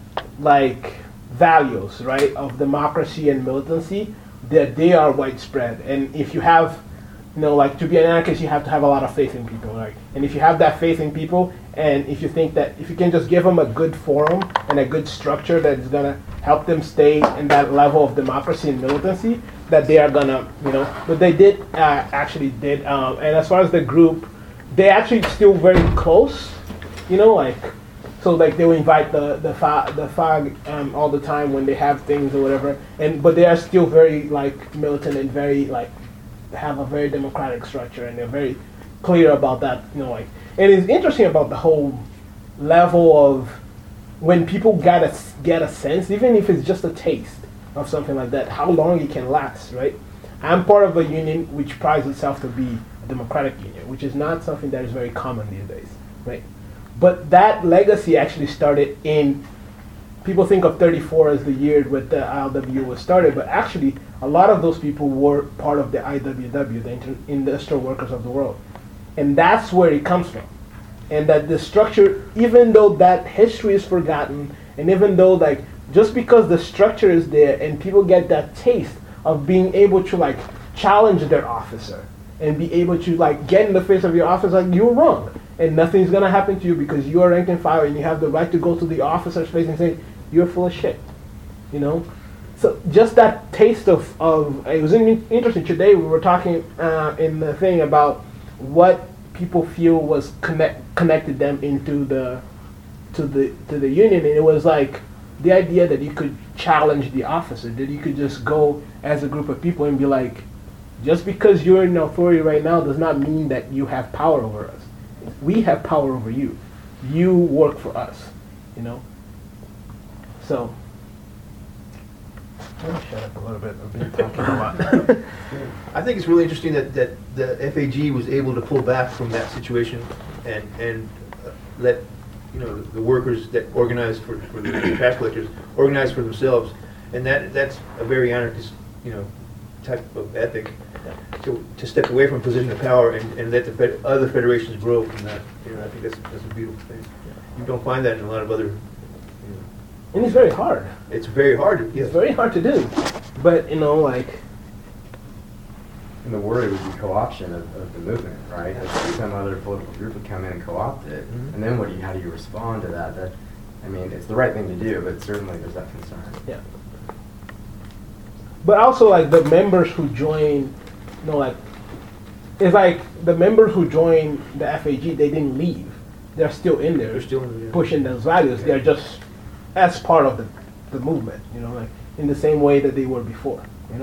values, right, of democracy and militancy, that they are widespread. And if you have, to be an anarchist, you have to have a lot of faith in people, right? And if you have that faith in people, and if you think that if you can just give them a good forum and a good structure that is gonna help them stay in that level of democracy and militancy, that they are gonna, but they did actually did. And as far as the group, they actually still very close, so like they will invite the FAG all the time when they have things or whatever, but they are still very militant and very have a very democratic structure, and they're very clear about that, And it's interesting about the whole level of when people get a sense, even if it's just a taste of something like that, how long it can last, right? I'm part of a union which prides itself to be a democratic union, which is not something that is very common these days, right? But that legacy actually started people think of 34 as the year when the ILWU was started, but actually a lot of those people were part of the IWW, the Industrial Workers of the World. And that's where it comes from. And that the structure, even though that history is forgotten, and even though just because the structure is there and people get that taste of being able to challenge their officer and be able to get in the face of your officer, you're wrong. and nothing's gonna happen to you because you are rank and file and you have the right to go to the officer's face and say, you're full of shit, you know? So just that taste of it was interesting today. We were talking in the thing about what people feel was connected them into the union, and it was like the idea that you could challenge the officer, that you could just go as a group of people and be like, just because you're in authority right now does not mean that you have power over us. We have power over you. You work for us, you know? So, let me shut up a little bit. I've been talking a lot. I think it's really interesting that the FAG was able to pull back from that situation and let the workers that organize for the trash collectors organize for themselves, and that's a very anarchist type of ethic to step away from position of power and let the other federations grow from that. I think that's a beautiful thing. You don't find that in a lot of other. And it's very hard. It's very hard. It's very hard to do, but like. And the worry would be co-option of the movement, right? That some other political group would come in and co-opt it, and then how do you respond to that? It's the right thing to do, but certainly there's that concern. Yeah. But also, like the members who join, it's like the members who join the FAG, they didn't leave. They're still in there. They're still in there. Pushing those values. They're just as part of the movement, like in the same way that they were before,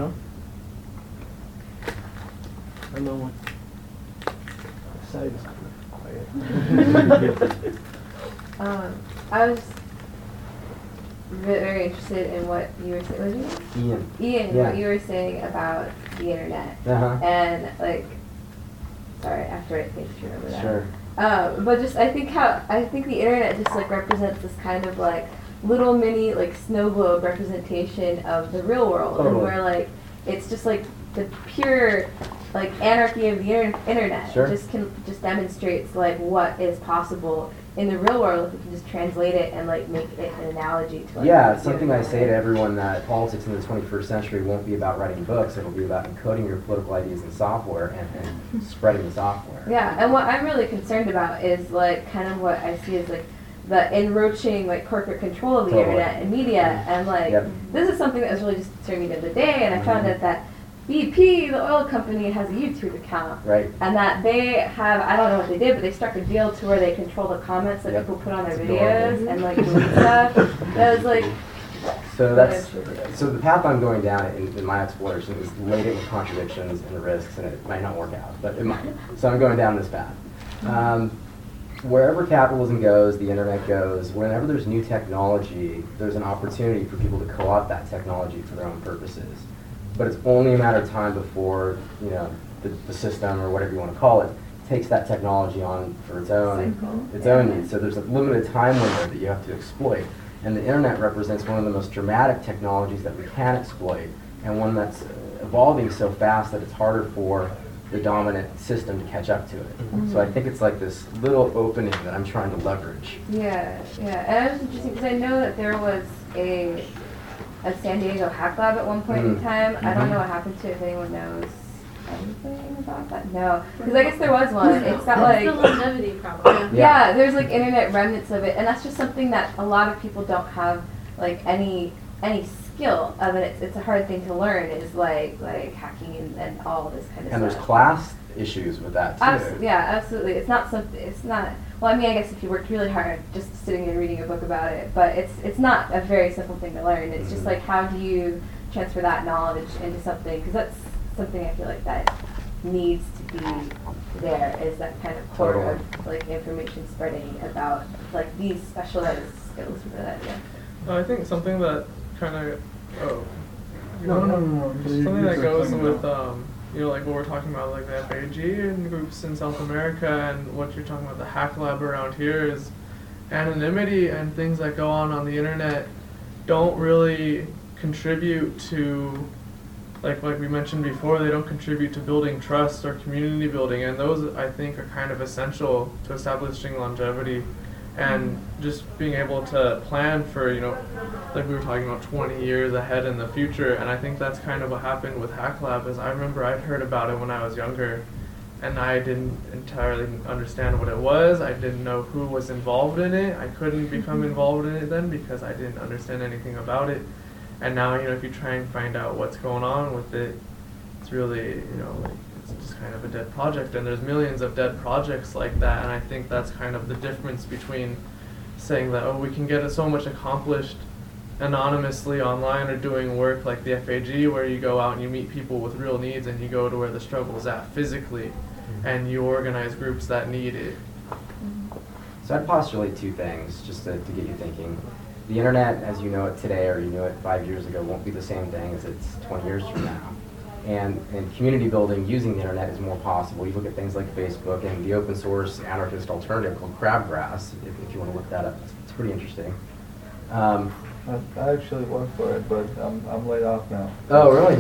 I don't know what side is quiet. I was very interested in what you were saying. Was you? Ian, Yeah. what you were saying about the internet. Uh-huh. And sorry, after I think you remember that. Sure. But just I think the internet just represents this kind of little mini snow globe representation of the real world, Totally. and where it's just the pure anarchy of the internet. Sure. Just demonstrates what is possible in the real world if you can just translate it and make it an analogy to Yeah, it's something I say to everyone, that politics in the 21st century won't be about writing books. It'll be about encoding your political ideas in software and spreading the software. Yeah, and what I'm really concerned about is kind of what I see as the encroaching corporate control of the Totally. internet and media, and Yep. this is something that was really just concerning me the other day, and I found out that BP, the oil company, has a YouTube account. Right. And that they have, I don't know what they did, but they struck a deal to where they control the comments that Yep. people put on their It's videos adorable. and delete stuff. That was So the path I'm going down in my exploration is laden with contradictions and risks, and it might not work out, but it might. So I'm going down this path. Wherever capitalism goes, the internet goes, whenever there's new technology, there's an opportunity for people to co-opt that technology for their own purposes. But it's only a matter of time before the system, or whatever you want to call it, takes that technology on for its own needs. So there's a limited time window that you have to exploit. And the internet represents one of the most dramatic technologies that we can exploit, and one that's evolving so fast that it's harder for the dominant system to catch up to it. So I think it's this little opening that I'm trying to leverage. Yeah. And it was interesting because I know that there was a San Diego hack lab at one point in time. I don't know what happened to it, if anyone knows anything about that. No, because I guess there was one. It's got That's the longevity problem. Yeah, there's internet remnants of it, and that's just something that a lot of people don't have any skill of it. It's a hard thing to learn. Is hacking and all this kind of And stuff. there's class issues with that too. Absolutely. It's not something. It's not. Well, I mean, I guess if you worked really hard, just sitting and reading a book about it, but it's not a very simple thing to learn. It's just how do you transfer that knowledge into something? Because that's something I feel that needs to be there, is that kind of core of information spreading about these specialized skills for that. Yeah. I think something that kind of No. something that goes with what we're talking about, the FAG and groups in South America, and what you're talking about, the hack lab around here, is anonymity, and things that go on the internet don't really contribute to, like we mentioned before, they don't contribute to building trust or community building, and those I think are kind of essential to establishing longevity and just being able to plan for, like we were talking about, 20 years ahead in the future. And I think that's kind of what happened with Hack Lab. Is I remember I'd heard about it when I was younger, and I didn't entirely understand what it was. I didn't know who was involved in it. I couldn't become involved in it then because I didn't understand anything about it. And now, if you try and find out what's going on with it, it's really, like, it's just kind of a dead project. And there's millions of dead projects like that. And I think that's kind of the difference between saying that, we can get so much accomplished anonymously online or doing work like the FAG, where you go out and you meet people with real needs and you go to where the struggle is at physically, and you organize groups that need it. So I'd postulate two things just to get you thinking. The internet, as you know it today, or you knew it 5 years ago, won't be the same thing as it's 20 years from now. And community building using the internet is more possible. You look at things like Facebook and the open source anarchist alternative called Crabgrass, if you want to look that up. It's pretty interesting. I actually work for it, but I'm laid off now. Oh, really?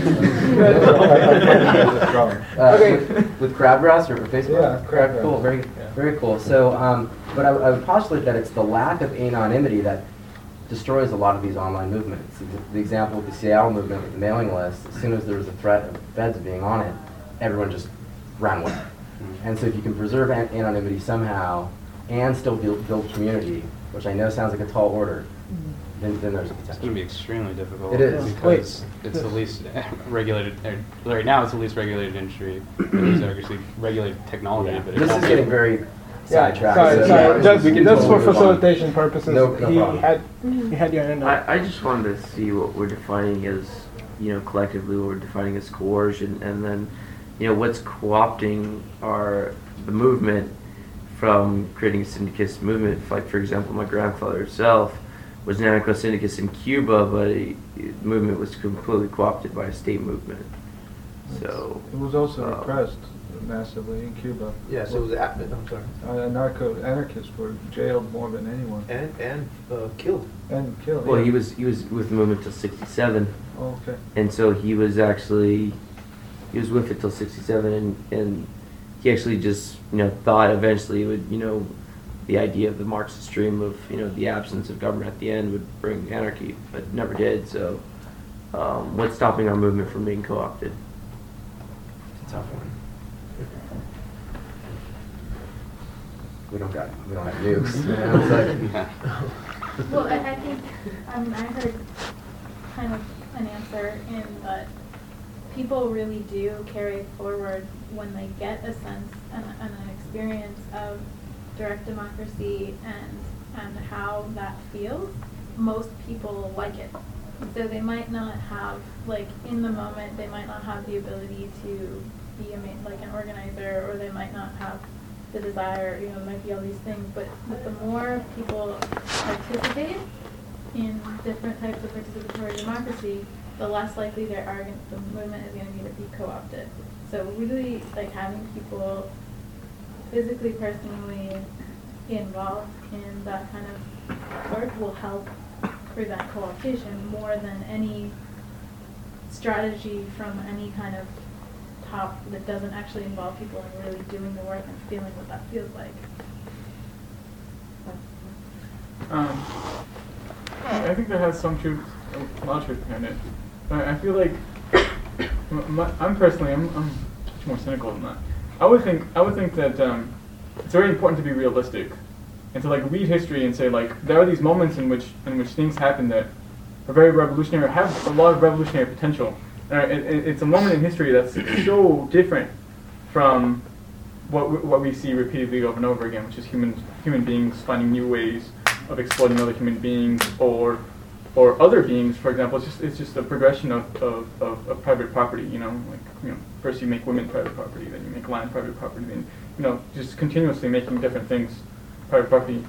With Crabgrass or Facebook? Yeah, Crabgrass. Cool, very cool. So, but I would postulate that it's the lack of anonymity that destroys a lot of these online movements. The example with the Seattle movement with the mailing list, as soon as there was a threat of feds being on it, everyone just ran with it. And so if you can preserve anonymity somehow and still build community, which I know sounds like a tall order, then there's a potential. It's going to be extremely difficult. It is. Because it's the least regulated, right now it's the least regulated industry. There's actually regulated technology. But This is getting very sidetracked. Sorry. Just for move on. facilitation purposes, No problem. he had your hand up. I just wanted to see what we're defining as, collectively what we're defining as coercion, and then, what's co-opting the movement from creating a syndicalist movement. Like, for example, my grandfather himself was an anarcho-syndicalist in Cuba, but the movement was completely co-opted by a state movement. So It was also repressed massively in Cuba. Yes, it was, I'm sorry. Anarchists were jailed more than anyone. And killed. And killed. well, yeah. he was with the movement till '67, Oh, okay. and so he was with it till '67, and he actually just thought eventually it would the idea of the Marxist dream of the absence of government at the end would bring anarchy, but never did. So what's stopping our movement from being co-opted? It's a tough one. We don't have nukes. It's like, Well, I think, I heard kind of an answer in that people really do carry forward when they get a sense and an experience of direct democracy and how that feels. Most people like it. So they might not have, like, in the moment, they might not have the ability to be like an organizer, or they might not have the desire, there might be all these things, but the more people participate in different types of participatory democracy, the less likely the movement is going to be co-opted. So really, like, having people physically, personally involved in that kind of work will help prevent co-optation more than any strategy from any kind of top that doesn't actually involve people in really doing the work and feeling what that feels like. I think that has some truth, a lot of truth behind it. But I feel like I'm much more cynical than that. I would think that it's very important to be realistic and to read history and say there are these moments in which things happen that are very revolutionary, or have a lot of revolutionary potential. It's a moment in history that's so different from what we see repeatedly over and over again, which is human beings finding new ways of exploiting other human beings or other beings. For example, it's just a progression of private property. First you make women private property, then you make land private property, then just continuously making different things private property,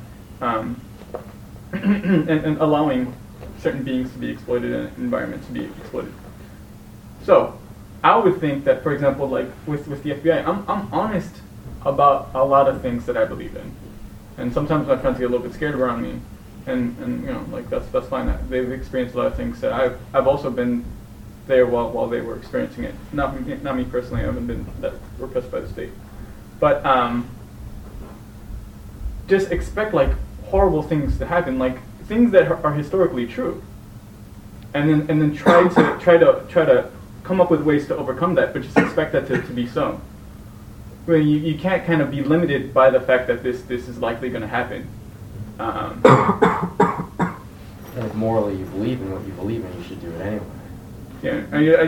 and allowing certain beings to be exploited and an environment to be exploited. So, I would think that, for example, with the FBI, I'm honest about a lot of things that I believe in, and sometimes my friends get a little bit scared around me, and that's fine. They've experienced a lot of things that I've also been there while they were experiencing it. Not me personally. I haven't been that repressed by the state, but just expect horrible things to happen, things that are historically true, and then try to come up with ways to overcome that, but just expect that to be so. well, you can't kind of be limited by the fact that this is likely going to happen. And if morally you believe in what you believe in, you should do it anyway. Yeah,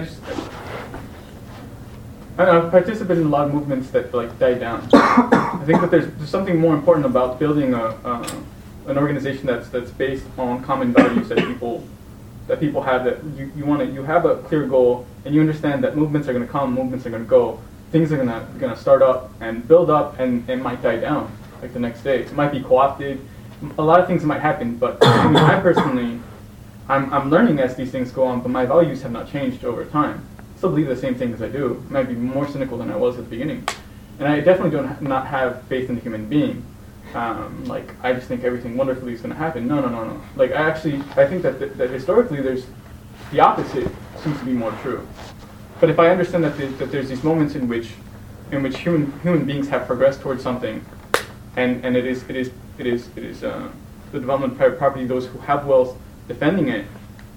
I don't know, I've participated in a lot of movements that like die down. I think that there's something more important about building an organization that's based on common values that people have, that you have a clear goal, and you understand that movements are going to come, movements are going to go, things are going to start up and build up and might die down like the next day. It might be co-opted. A lot of things might happen, but I mean, I personally, I'm learning as these things go on, but my values have not changed over time. I still believe the same things I do. I might be more cynical than I was at the beginning. And I definitely not have faith in the human being. Like, I just think everything wonderfully is going to happen. No. Like, I think that historically the opposite seems to be more true. But if I understand that there's these moments in which human beings have progressed towards something, and it is the development of private property, those who have wealth defending it,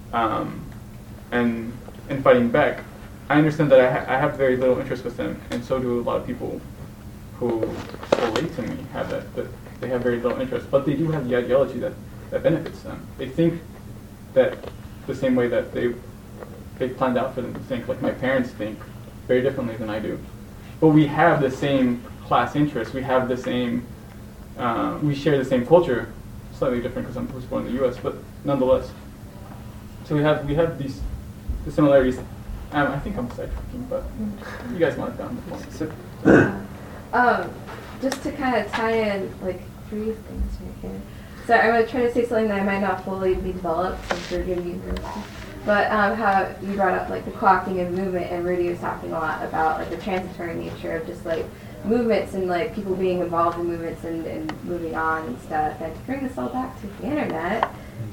and fighting back, I understand that I have very little interest with them, and so do a lot of people who relate to me have that they have very little interest, but they do have the ideology that benefits them. They think that the same way that they've planned out for them to think. Like, my parents think very differently than I do, but we have the same class interests. We have the same. We share the same culture, slightly different because I was born in the U.S., but nonetheless. So we have the similarities. I think I'm sidetracking, but you guys want it down. Just to kind of tie in like 3 things right here. So I'm going to try to say something that might not fully be developed since we're giving you but how you brought up like the co-opting of movement, and Rudy was talking a lot about like the transitory nature of just like movements and like people being involved in movements and moving on and stuff. And to bring this all back to the internet,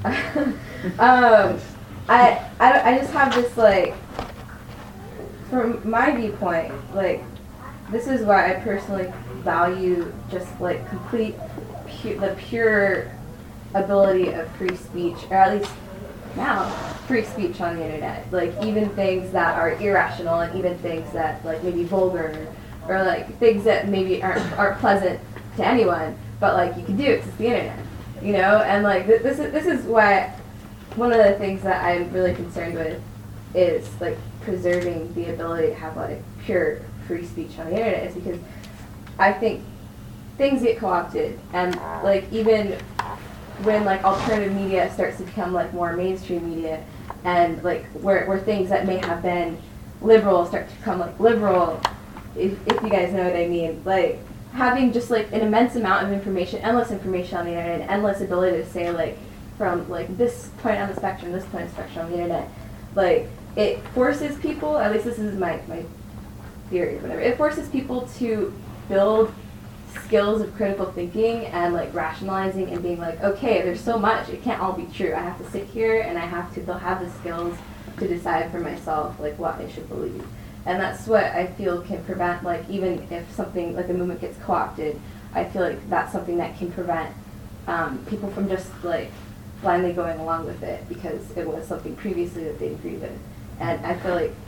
I just have this like, from my viewpoint, like, this is why I personally value just like the pure ability of free speech, or at least now, free speech on the internet. Like, even things that are irrational, and even things that like maybe vulgar, or like things that maybe aren't pleasant to anyone, but like you can do it 'cause it's the internet, you know. And like this is why one of the things that I'm really concerned with is like preserving the ability to have like pure free speech on the internet, is because I think things get co-opted, and like even when like alternative media starts to become like more mainstream media, and like where things that may have been liberal start to become like liberal, if you guys know what I mean, like having just like an immense amount of information, endless information on the internet, and endless ability to say like from like this point on the spectrum, this point on the spectrum on the internet, like it forces people, at least this is my theory or whatever, it forces people to build skills of critical thinking and like rationalizing and being like, okay, there's so much, it can't all be true. I have to sit here and they'll have the skills to decide for myself like what I should believe. And that's what I feel can prevent, like, even if something like a movement gets co-opted, I feel like that's something that can prevent people from just like blindly going along with it because it was something previously that they agreed with. And I feel like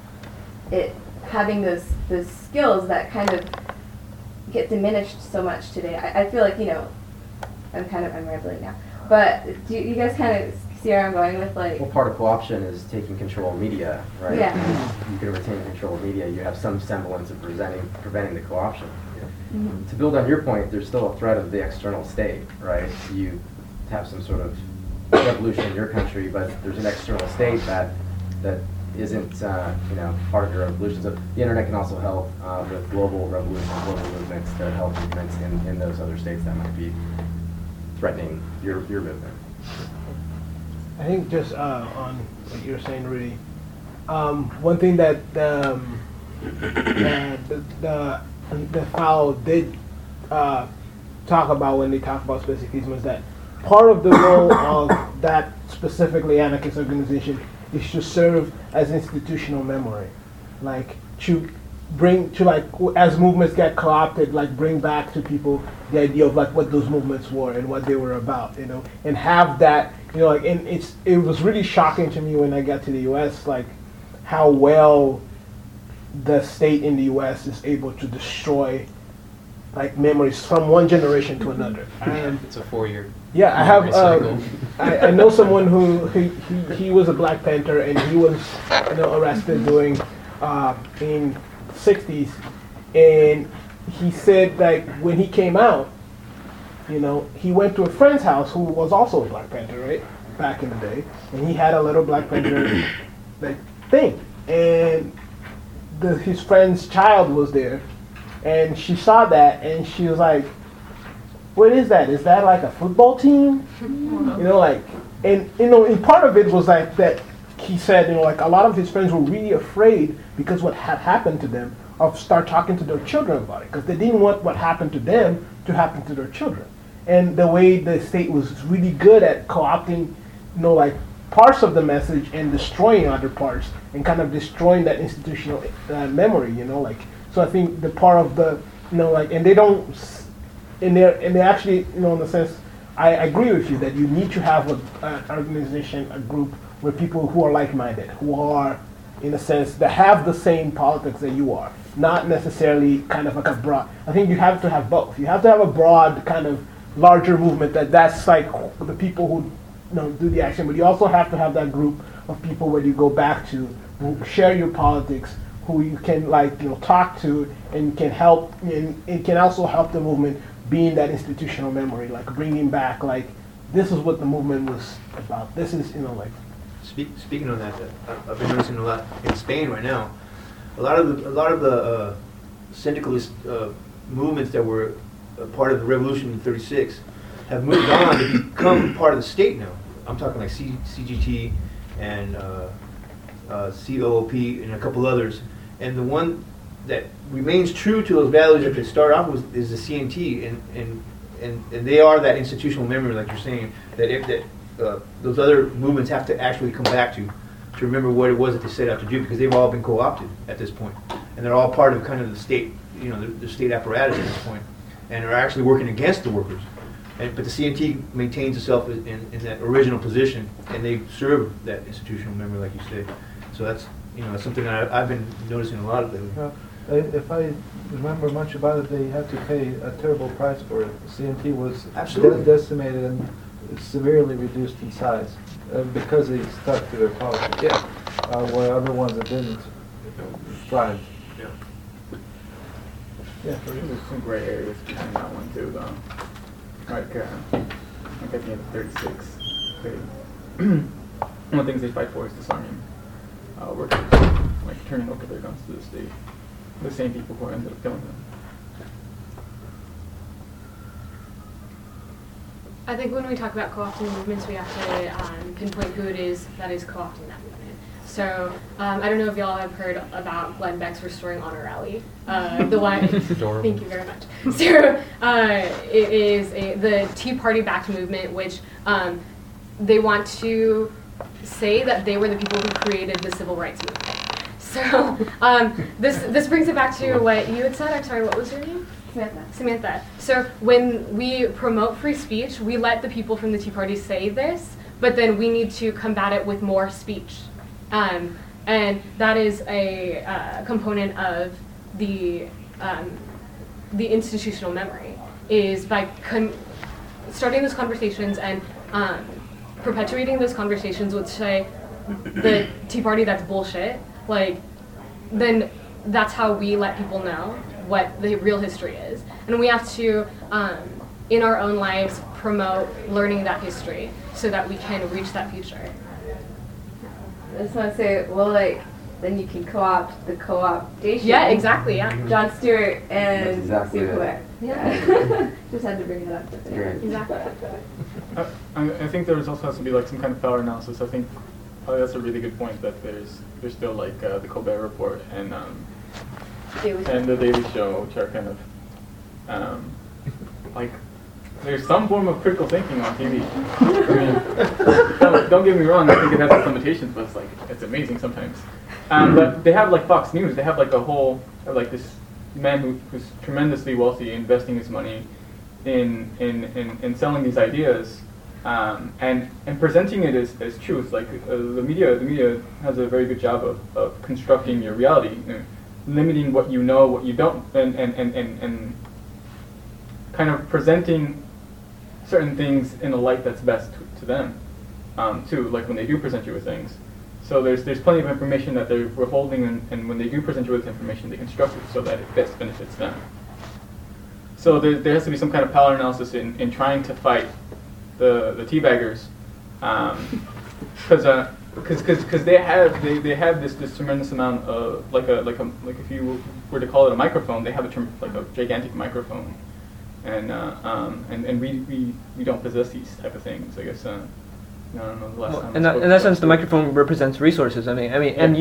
it having those skills that kind of get diminished so much today. I feel like, you know, I'm rambling now, but do you guys kind of see where I'm going with, like? Well, part of co-option is taking control of media, right? Yeah. You can retain control of media. You have some semblance of preventing the co-option. Mm-hmm. To build on your point, there's still a threat of the external state, right? You have some sort of revolution in your country, but there's an external state that isn't, part of your revolution. So the internet can also help with global revolution, global movements to help movements in those other states that might be threatening your movement. I think just on what you were saying, Rudy, one thing that the FAO did talk about when they talk about specificism was that part of the role of that specifically anarchist organization is to serve as institutional memory, like to as movements get co-opted, like bring back to people the idea of like what those movements were and what they were about, you know, and have that, you know, like, and it was really shocking to me when I got to the U.S. like how well the state in the U.S. is able to destroy like memories from one generation to another. And It's a 4-year. yeah, I have. memory cycle. I know someone who he was a Black Panther, and he was arrested during in '60s, and he said like when he came out, he went to a friend's house who was also a Black Panther, right, back in the day, and he had a little Black Panther like thing, and his friend's child was there, and she saw that, and she was like, "What is that? Is that like a football team?" And part of it was like that. He said, like a lot of his friends were really afraid because what had happened to them of start talking to their children about it because they didn't want what happened to them to happen to their children. And the way the state was really good at co-opting, like parts of the message and destroying other parts and kind of destroying that institutional memory, So I think the part of the, and they don't, and they actually, in the sense, I agree with you that you need to have an organization, a group with people who are like-minded, who are, in a sense, that have the same politics that you are, not necessarily kind of like a broad. I think you have to have both. You have to have a broad kind of larger movement that's like the people who do the action, but you also have to have that group of people where you go back to, who share your politics, who you can talk to and can help, and it can also help the movement being that institutional memory, like bringing back this is what the movement was about. This is Speaking on that, I've been noticing a lot in Spain right now. A lot of the syndicalist movements that were part of the revolution in '36 have moved on to become part of the state now. I'm talking like CGT and COOP and a couple others. And the one that remains true to those values that they start off with is the CNT, and they are that institutional memory, like you're saying, that those other movements have to actually come back to remember what it was that they set out to do, because they've all been co-opted at this point, and they're all part of kind of the state, the state apparatus at this point, and are actually working against the workers. But the CNT maintains itself in that original position, and they serve that institutional memory, like you say. So that's something that I've been noticing a lot of lately. If I remember much about it, they had to pay a terrible price for it. CNT was decimated and severely reduced in size because they stuck to their politics. Yeah. Where other ones that didn't thrived. Yeah. Yeah, there's some gray areas between that one too, though. Like at the end of '36, one of the things they fight for is disarming workers, like turning over their guns to the state. The same people who ended up killing them. I think when we talk about co-opting movements, we have to pinpoint who it is that is co-opting that movement. So I don't know if y'all have heard about Glenn Beck's Restoring Honor Rally. The one. Thank you very much. So it is the Tea Party-backed movement, which they want to say that they were the people who created the civil rights movement. So this brings it back to what you had said. I'm sorry, what was your name? Samantha. So when we promote free speech, we let the people from the Tea Party say this, but then we need to combat it with more speech. And that is a component of the institutional memory, is by starting those conversations and perpetuating those conversations which say the Tea Party, that's bullshit. Then that's how we let people know what the real history is. And we have to, in our own lives, promote learning that history so that we can reach that future. I just want to say, then you can co-opt the co-optation. Yeah, exactly, yeah. John Stewart and Exactly Steve it. Colbert. Yeah. Just had to bring it up. Exactly. I think there also has to be some kind of power analysis. I think that's a really good point, that there's still the Colbert Report and the Daily Show, which are kind of there's some form of critical thinking on TV. I mean, don't get me wrong, I think it has its limitations, but it's amazing sometimes. But they have Fox News. They have this man who's tremendously wealthy, investing his money in selling these ideas. And presenting it as truth. The media has a very good job of constructing your reality. limiting what you know, what you don't, and kind of presenting certain things in a light that's best to them, too, like when they do present you with things. So there's plenty of information that they're withholding, and when they do present you with information, they construct it so that it best benefits them. So there has to be some kind of power analysis in trying to fight the teabaggers, because they have this tremendous amount of like if you were to call it a microphone, they have like a gigantic microphone, and we don't possess these type of things, I guess. I don't know the last time. In that sense, the microphone represents resources. And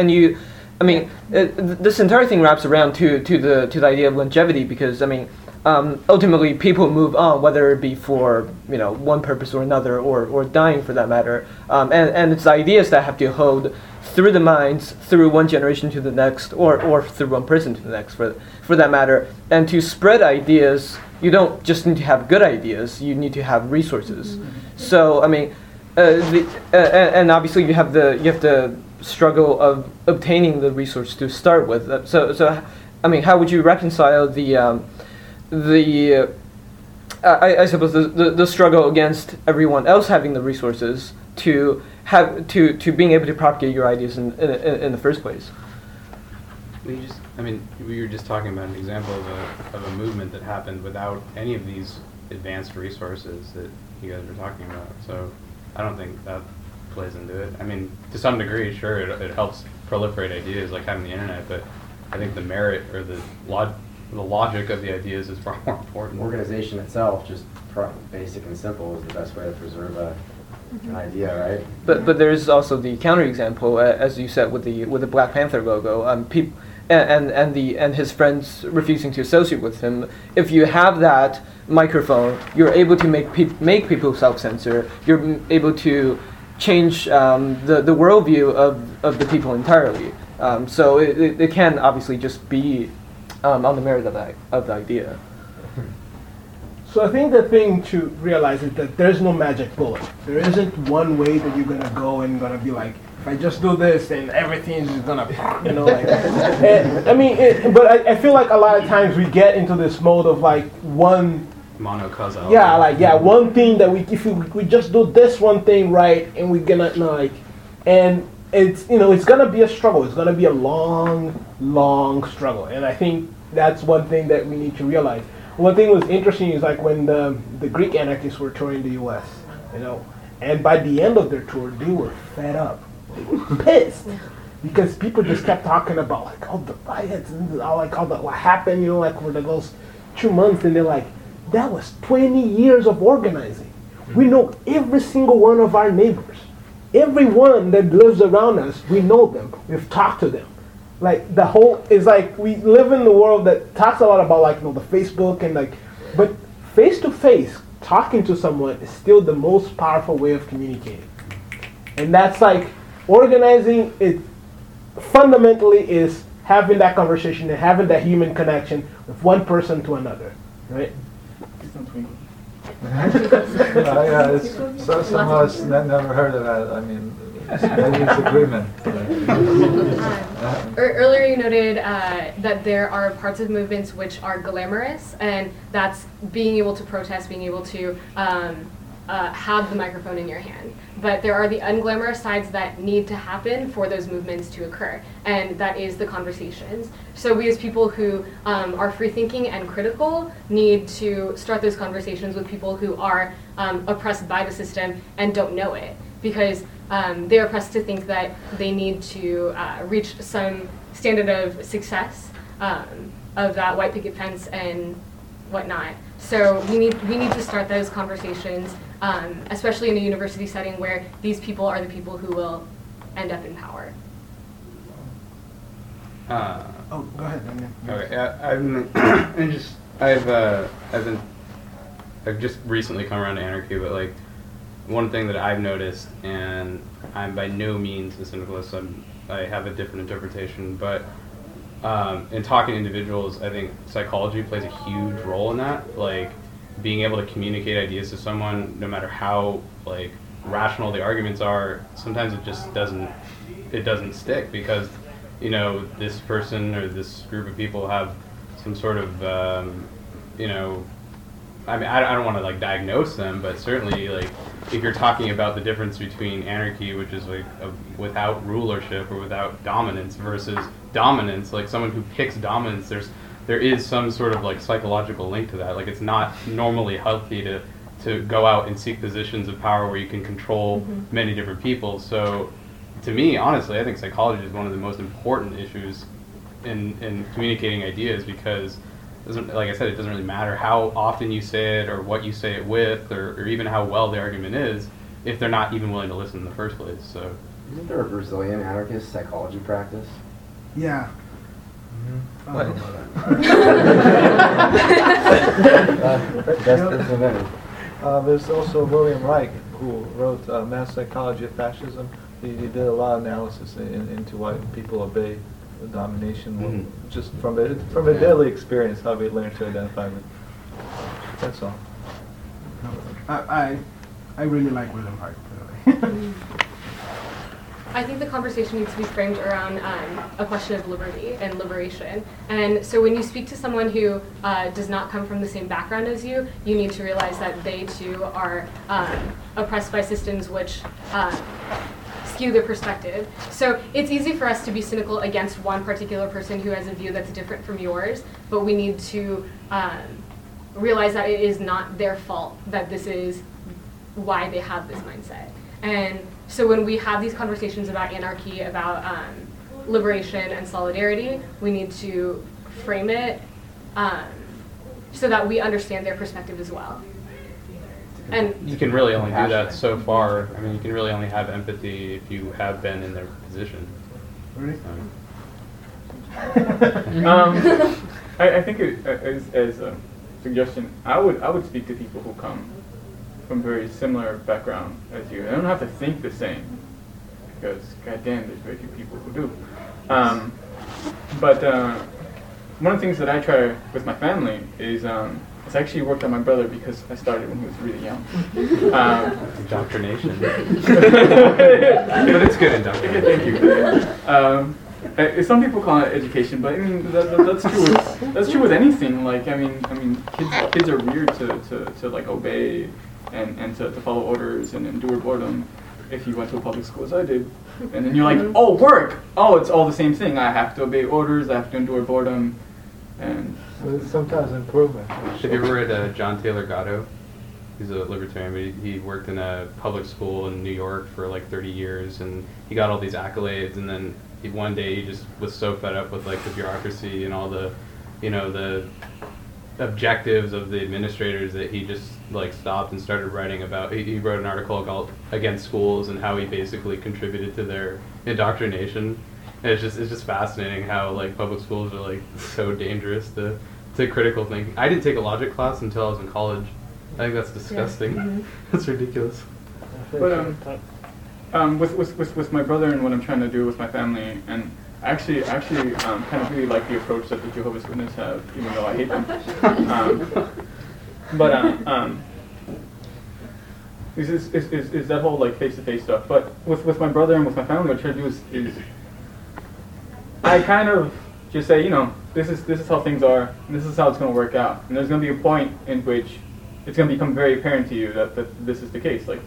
this entire thing wraps around to the idea of longevity, because ultimately people move on, whether it be for one purpose or another, or dying for that matter. And it's ideas that have to hold through the minds, through one generation to the next, or through one person to the next, for that matter. And to spread ideas, you don't just need to have good ideas; you need to have resources. So and obviously you have the struggle of obtaining the resource to start with. So how would you reconcile I suppose the struggle against everyone else having the resources to being able to propagate your ideas in the first place? We were just talking about an example of a movement that happened without any of these advanced resources that you guys were talking about. So I don't think that plays into it. To some degree, sure, it helps proliferate ideas like having the internet, but I think the merit or the logic of the ideas is far more important. Organization itself, just basic and simple, is the best way to preserve an idea, right? But there's also the counterexample, as you said, with the Black Panther logo. And his friends refusing to associate with him. If you have that microphone, you're able to make people self-censor. You're able to change the worldview of the people entirely. So it can obviously just be on the merit of the idea. So I think the thing to realize is that there's no magic bullet. There isn't one way that you're gonna go and gonna be like, if I just do this and everything's just gonna, but I feel like a lot of times we get into this mode of like one monocausal. One thing that if we just do this one thing right, and we're gonna and it's it's gonna be a struggle. It's gonna be a long struggle, and I think that's one thing that we need to realize. One thing was interesting is like when the Greek anarchists were touring the U.S., and by the end of their tour, they were fed up. They were pissed because people just kept talking about like all the riots and all what happened, for those 2 months, and they're like, that was 20 years of organizing. We know every single one of our neighbors. Everyone that lives around us, we know them. We've talked to them. Like the whole is like we live in the world that talks a lot about the Facebook and but face to face talking to someone is still the most powerful way of communicating. And that's like organizing. It fundamentally is having that conversation and having that human connection with one person to another, right? Some of us never heard of that. Maybe it's agreement. Earlier you noted that there are parts of movements which are glamorous, and that's being able to protest, being able to have the microphone in your hand. But there are the unglamorous sides that need to happen for those movements to occur, and that is the conversations. So we as people who are free-thinking and critical need to start those conversations with people who are oppressed by the system and don't know it, because they're oppressed to think that they need to reach some standard of success of that white picket fence and whatnot. So we need to start those conversations, especially in a university setting where these people are the people who will end up in power. Go ahead. Okay, I've just recently come around to anarchy, but one thing that I've noticed, and I'm by no means a syndicalist, I have a different interpretation, but in talking to individuals, I think psychology plays a huge role in that. Being able to communicate ideas to someone, no matter how rational the arguments are, sometimes it just doesn't stick, because you know, this person or this group of people have some sort of, you know, I mean, I don't want to like diagnose them, but certainly like if you're talking about the difference between anarchy, which is like without rulership or without dominance, versus dominance, like someone who picks dominance, there is some sort of like psychological link to that. Like it's not normally healthy to go out and seek positions of power where you can control many different people. So to me, honestly, I think psychology is one of the most important issues in communicating ideas, because like I said, it doesn't really matter how often you say it or what you say it with, or even how well the argument is, if they're not even willing to listen in the first place. So, isn't there a Brazilian anarchist psychology practice? Yeah. What? There's also William Reich, who wrote Mass Psychology of Fascism. He did a lot of analysis into why people obey the domination, just from a daily experience, how we learn to identify with. That's all. I really like William Hart, by the way. I think the conversation needs to be framed around a question of liberty and liberation. And so when you speak to someone who does not come from the same background as you, you need to realize that they too are oppressed by systems which skew their perspective. So it's easy for us to be cynical against one particular person who has a view that's different from yours, but we need to realize that it is not their fault that this is why they have this mindset. And so when we have these conversations about anarchy, about liberation and solidarity, we need to frame it so that we understand their perspective as well. And you can really only do that so far. I mean, you can really only have empathy if you have been in their position. Really? I think as a suggestion, I would speak to people who come from very similar background as you. I don't have to think the same, because goddamn, there's very few people who do. But one of the things that I try with my family is it's actually worked on my brother, because I started when he was really young. Indoctrination. But it's good indoctrination. Thank you. Some people call it education, but I mean that's true with anything. Like I mean, kids are weird to like obey and to follow orders and endure boredom. If you went to a public school as I did, and then you're like, oh, work. Oh, it's all the same thing. I have to obey orders. I have to endure boredom, and sometimes improvement. Have you ever read John Taylor Gatto? He's a libertarian, but he worked in a public school in New York for like 30 years, and he got all these accolades, and then one day he just was so fed up with like the bureaucracy and all the, you know, the objectives of the administrators that he just like stopped and started writing about. He wrote an article against schools and how he basically contributed to their indoctrination. And it's just fascinating how like public schools are like so dangerous to critical thinking. I didn't take a logic class until I was in college. I think that's disgusting. Yeah. That's ridiculous. But with my brother and what I'm trying to do with my family, and actually kind of really like the approach that the Jehovah's Witnesses have, even though I hate them. Is that whole like face-to-face stuff. But with my brother and with my family, what I try to do is I kind of just say, you know, this is how things are, and this is how it's going to work out, and there's going to be a point in which it's going to become very apparent to you that this is the case, like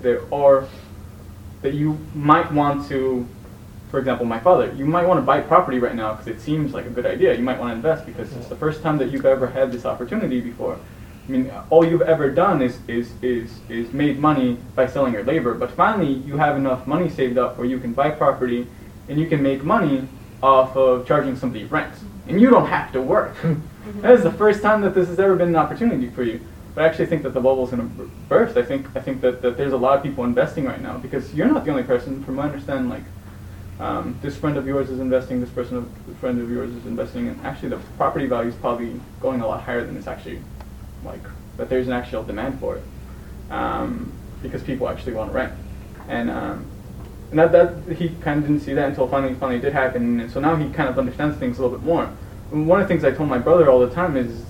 that you might want to, for example, my father, you might want to buy property right now because it seems like a good idea. You might want to invest because it's the first time that you've ever had this opportunity before. I mean, all you've ever done is made money by selling your labor, but finally you have enough money saved up where you can buy property and you can make money off of charging somebody rent, and you don't have to work. That is the first time that this has ever been an opportunity for you. But I actually think that the bubble is going to burst. I think that there's a lot of people investing right now, because you're not the only person. From what I understand, like this friend of yours is investing, this friend of yours is investing, and actually the property value is probably going a lot higher than it's actually like that. There's an actual demand for it because people actually want to rent, and that he kind of didn't see that until finally it did happen, and so now he kind of understands things a little bit more. And one of the things I told my brother all the time is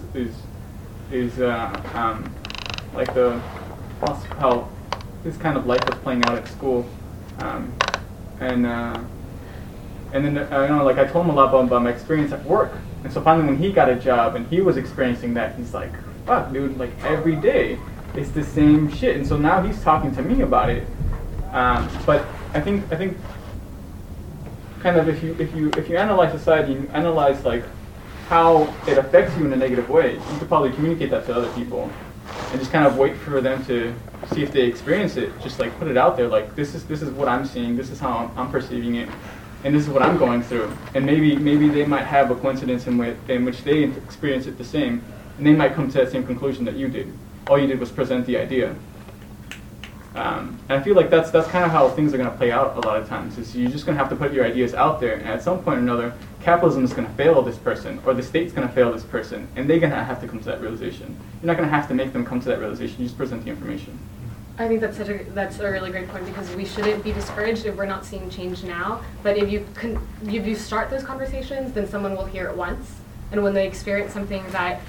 like how his kind of life was playing out at school, and And then like I told him a lot about my experience at work. And so finally, when he got a job and he was experiencing that, he's like, "Fuck, dude! Like every day, it's the same shit." And so now he's talking to me about it. But I think kind of if you analyze society, you analyze like how it affects you in a negative way, you could probably communicate that to other people, and just kind of wait for them to see if they experience it. Just like put it out there, like this is what I'm seeing, this is how I'm perceiving it, and this is what I'm going through. And maybe they might have a coincidence in which they experience it the same, and they might come to that same conclusion that you did. All you did was present the idea. And I feel like that's kind of how things are going to play out a lot of times. Is you're just going to have to put your ideas out there, and at some point or another, capitalism is going to fail this person, or the state's going to fail this person, and they're going to have to come to that realization. You're not going to have to make them come to that realization. You just present the information. I think that's a really great point, because we shouldn't be discouraged if we're not seeing change now. But if you start those conversations, then someone will hear it once, and when they experience something that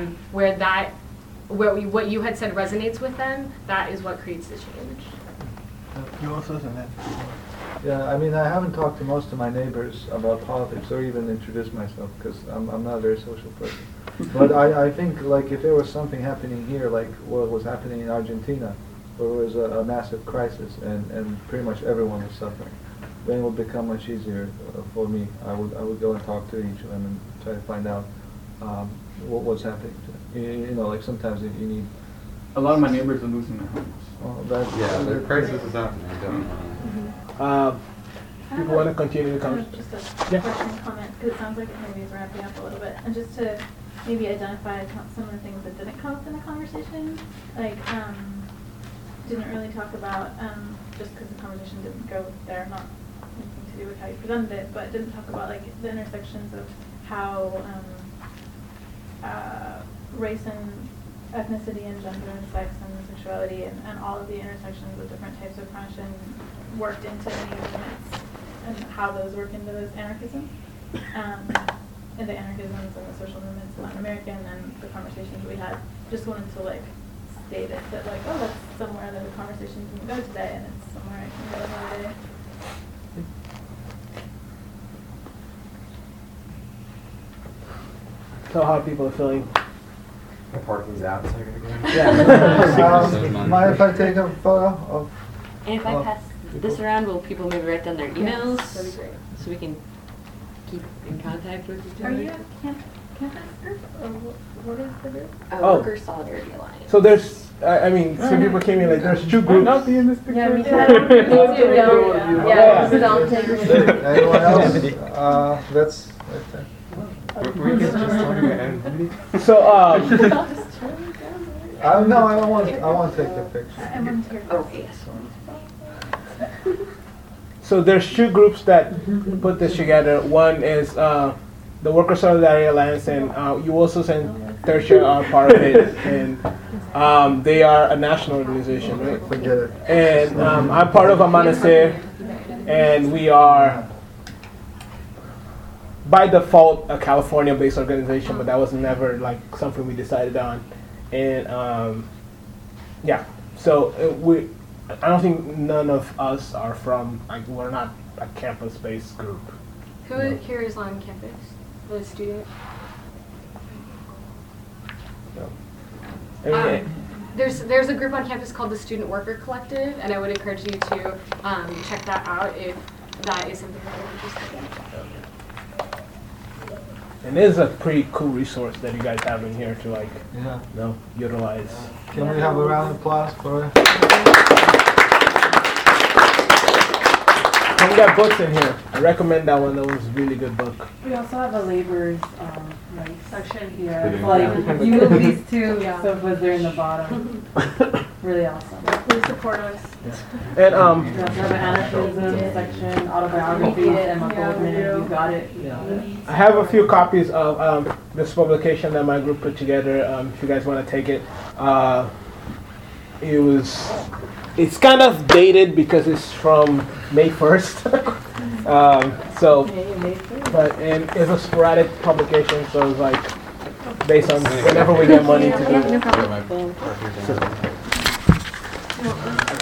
what you had said resonates with them, that is what creates the change. You also said that. Yeah, I mean, I haven't talked to most of my neighbors about politics or even introduced myself because I'm not a very social person. But I think like if there was something happening here, like what was happening in Argentina, where there was a massive crisis and pretty much everyone was suffering, then it would become much easier for me. I would go and talk to each of them and try to find out what was happening to them. You know, like sometimes you need. A lot of my neighbors are losing their homes. Well, the crisis is happening. People want to continue the conversation. Just a question and comment, because it sounds like maybe it's ramping up a little bit, and just to maybe identify some of the things that didn't come up in the conversation, like didn't really talk about just because the conversation didn't go there, not anything to do with how you presented it, but didn't talk about like the intersections of how race and ethnicity and gender and sex and sexuality and all of the intersections of different types of oppression worked into any movements and how those work into those anarchism, and the anarchisms and the social movements in Latin America, and then the conversations we had. Just wanted to like state it that like, oh, that's somewhere that the conversation can go today, and it's somewhere I can go another day. So how people are feeling? The parking's out, so you're gonna go. Yeah. Mind if I take a photo of? And if I pass this around, will people maybe write down their emails? That'd be great. So we can keep in contact with each Are other? you a campus group, or what is the group? Oh. Worker Solidarity Alliance. So there's, I mean, some people came in like there's two groups. Not be in this picture. Yeah, me too. Yeah, don't take a Anyone else? That's right there. So No, I want to take a picture. I want to hear. Okay, yes. So there's two groups that put this together. One is the Worker Solidarity Alliance, and you also and Tertia are part of it, and they are a national organization, right? Forget it. And I'm part of Amanecer, and we are by default a California-based organization, but that was never like something we decided on. And yeah, so I don't think none of us are from, like, we're not a campus-based group. Who here is on campus? The student? So, I mean, There's a group on campus called the Student Worker Collective, and I would encourage you to check that out if that is something that you're interested in. and it is a pretty cool resource that you guys have in here to like, Yeah. utilize. Can we have a round of applause for it? We got books in here. I recommend that one. That was a really good book. We also have a laborers rights section. Yeah, like you move these two stuff was there in the bottom. Really awesome. Please support us. And we also have an anarchism section, autobiography, and my Goldman. You got it. I have a few copies of this publication that my group put together. If you guys want to take it, it's kind of dated because it's from May 1st. And it's a sporadic publication, so it's like based on whenever we get money to do it. No problem.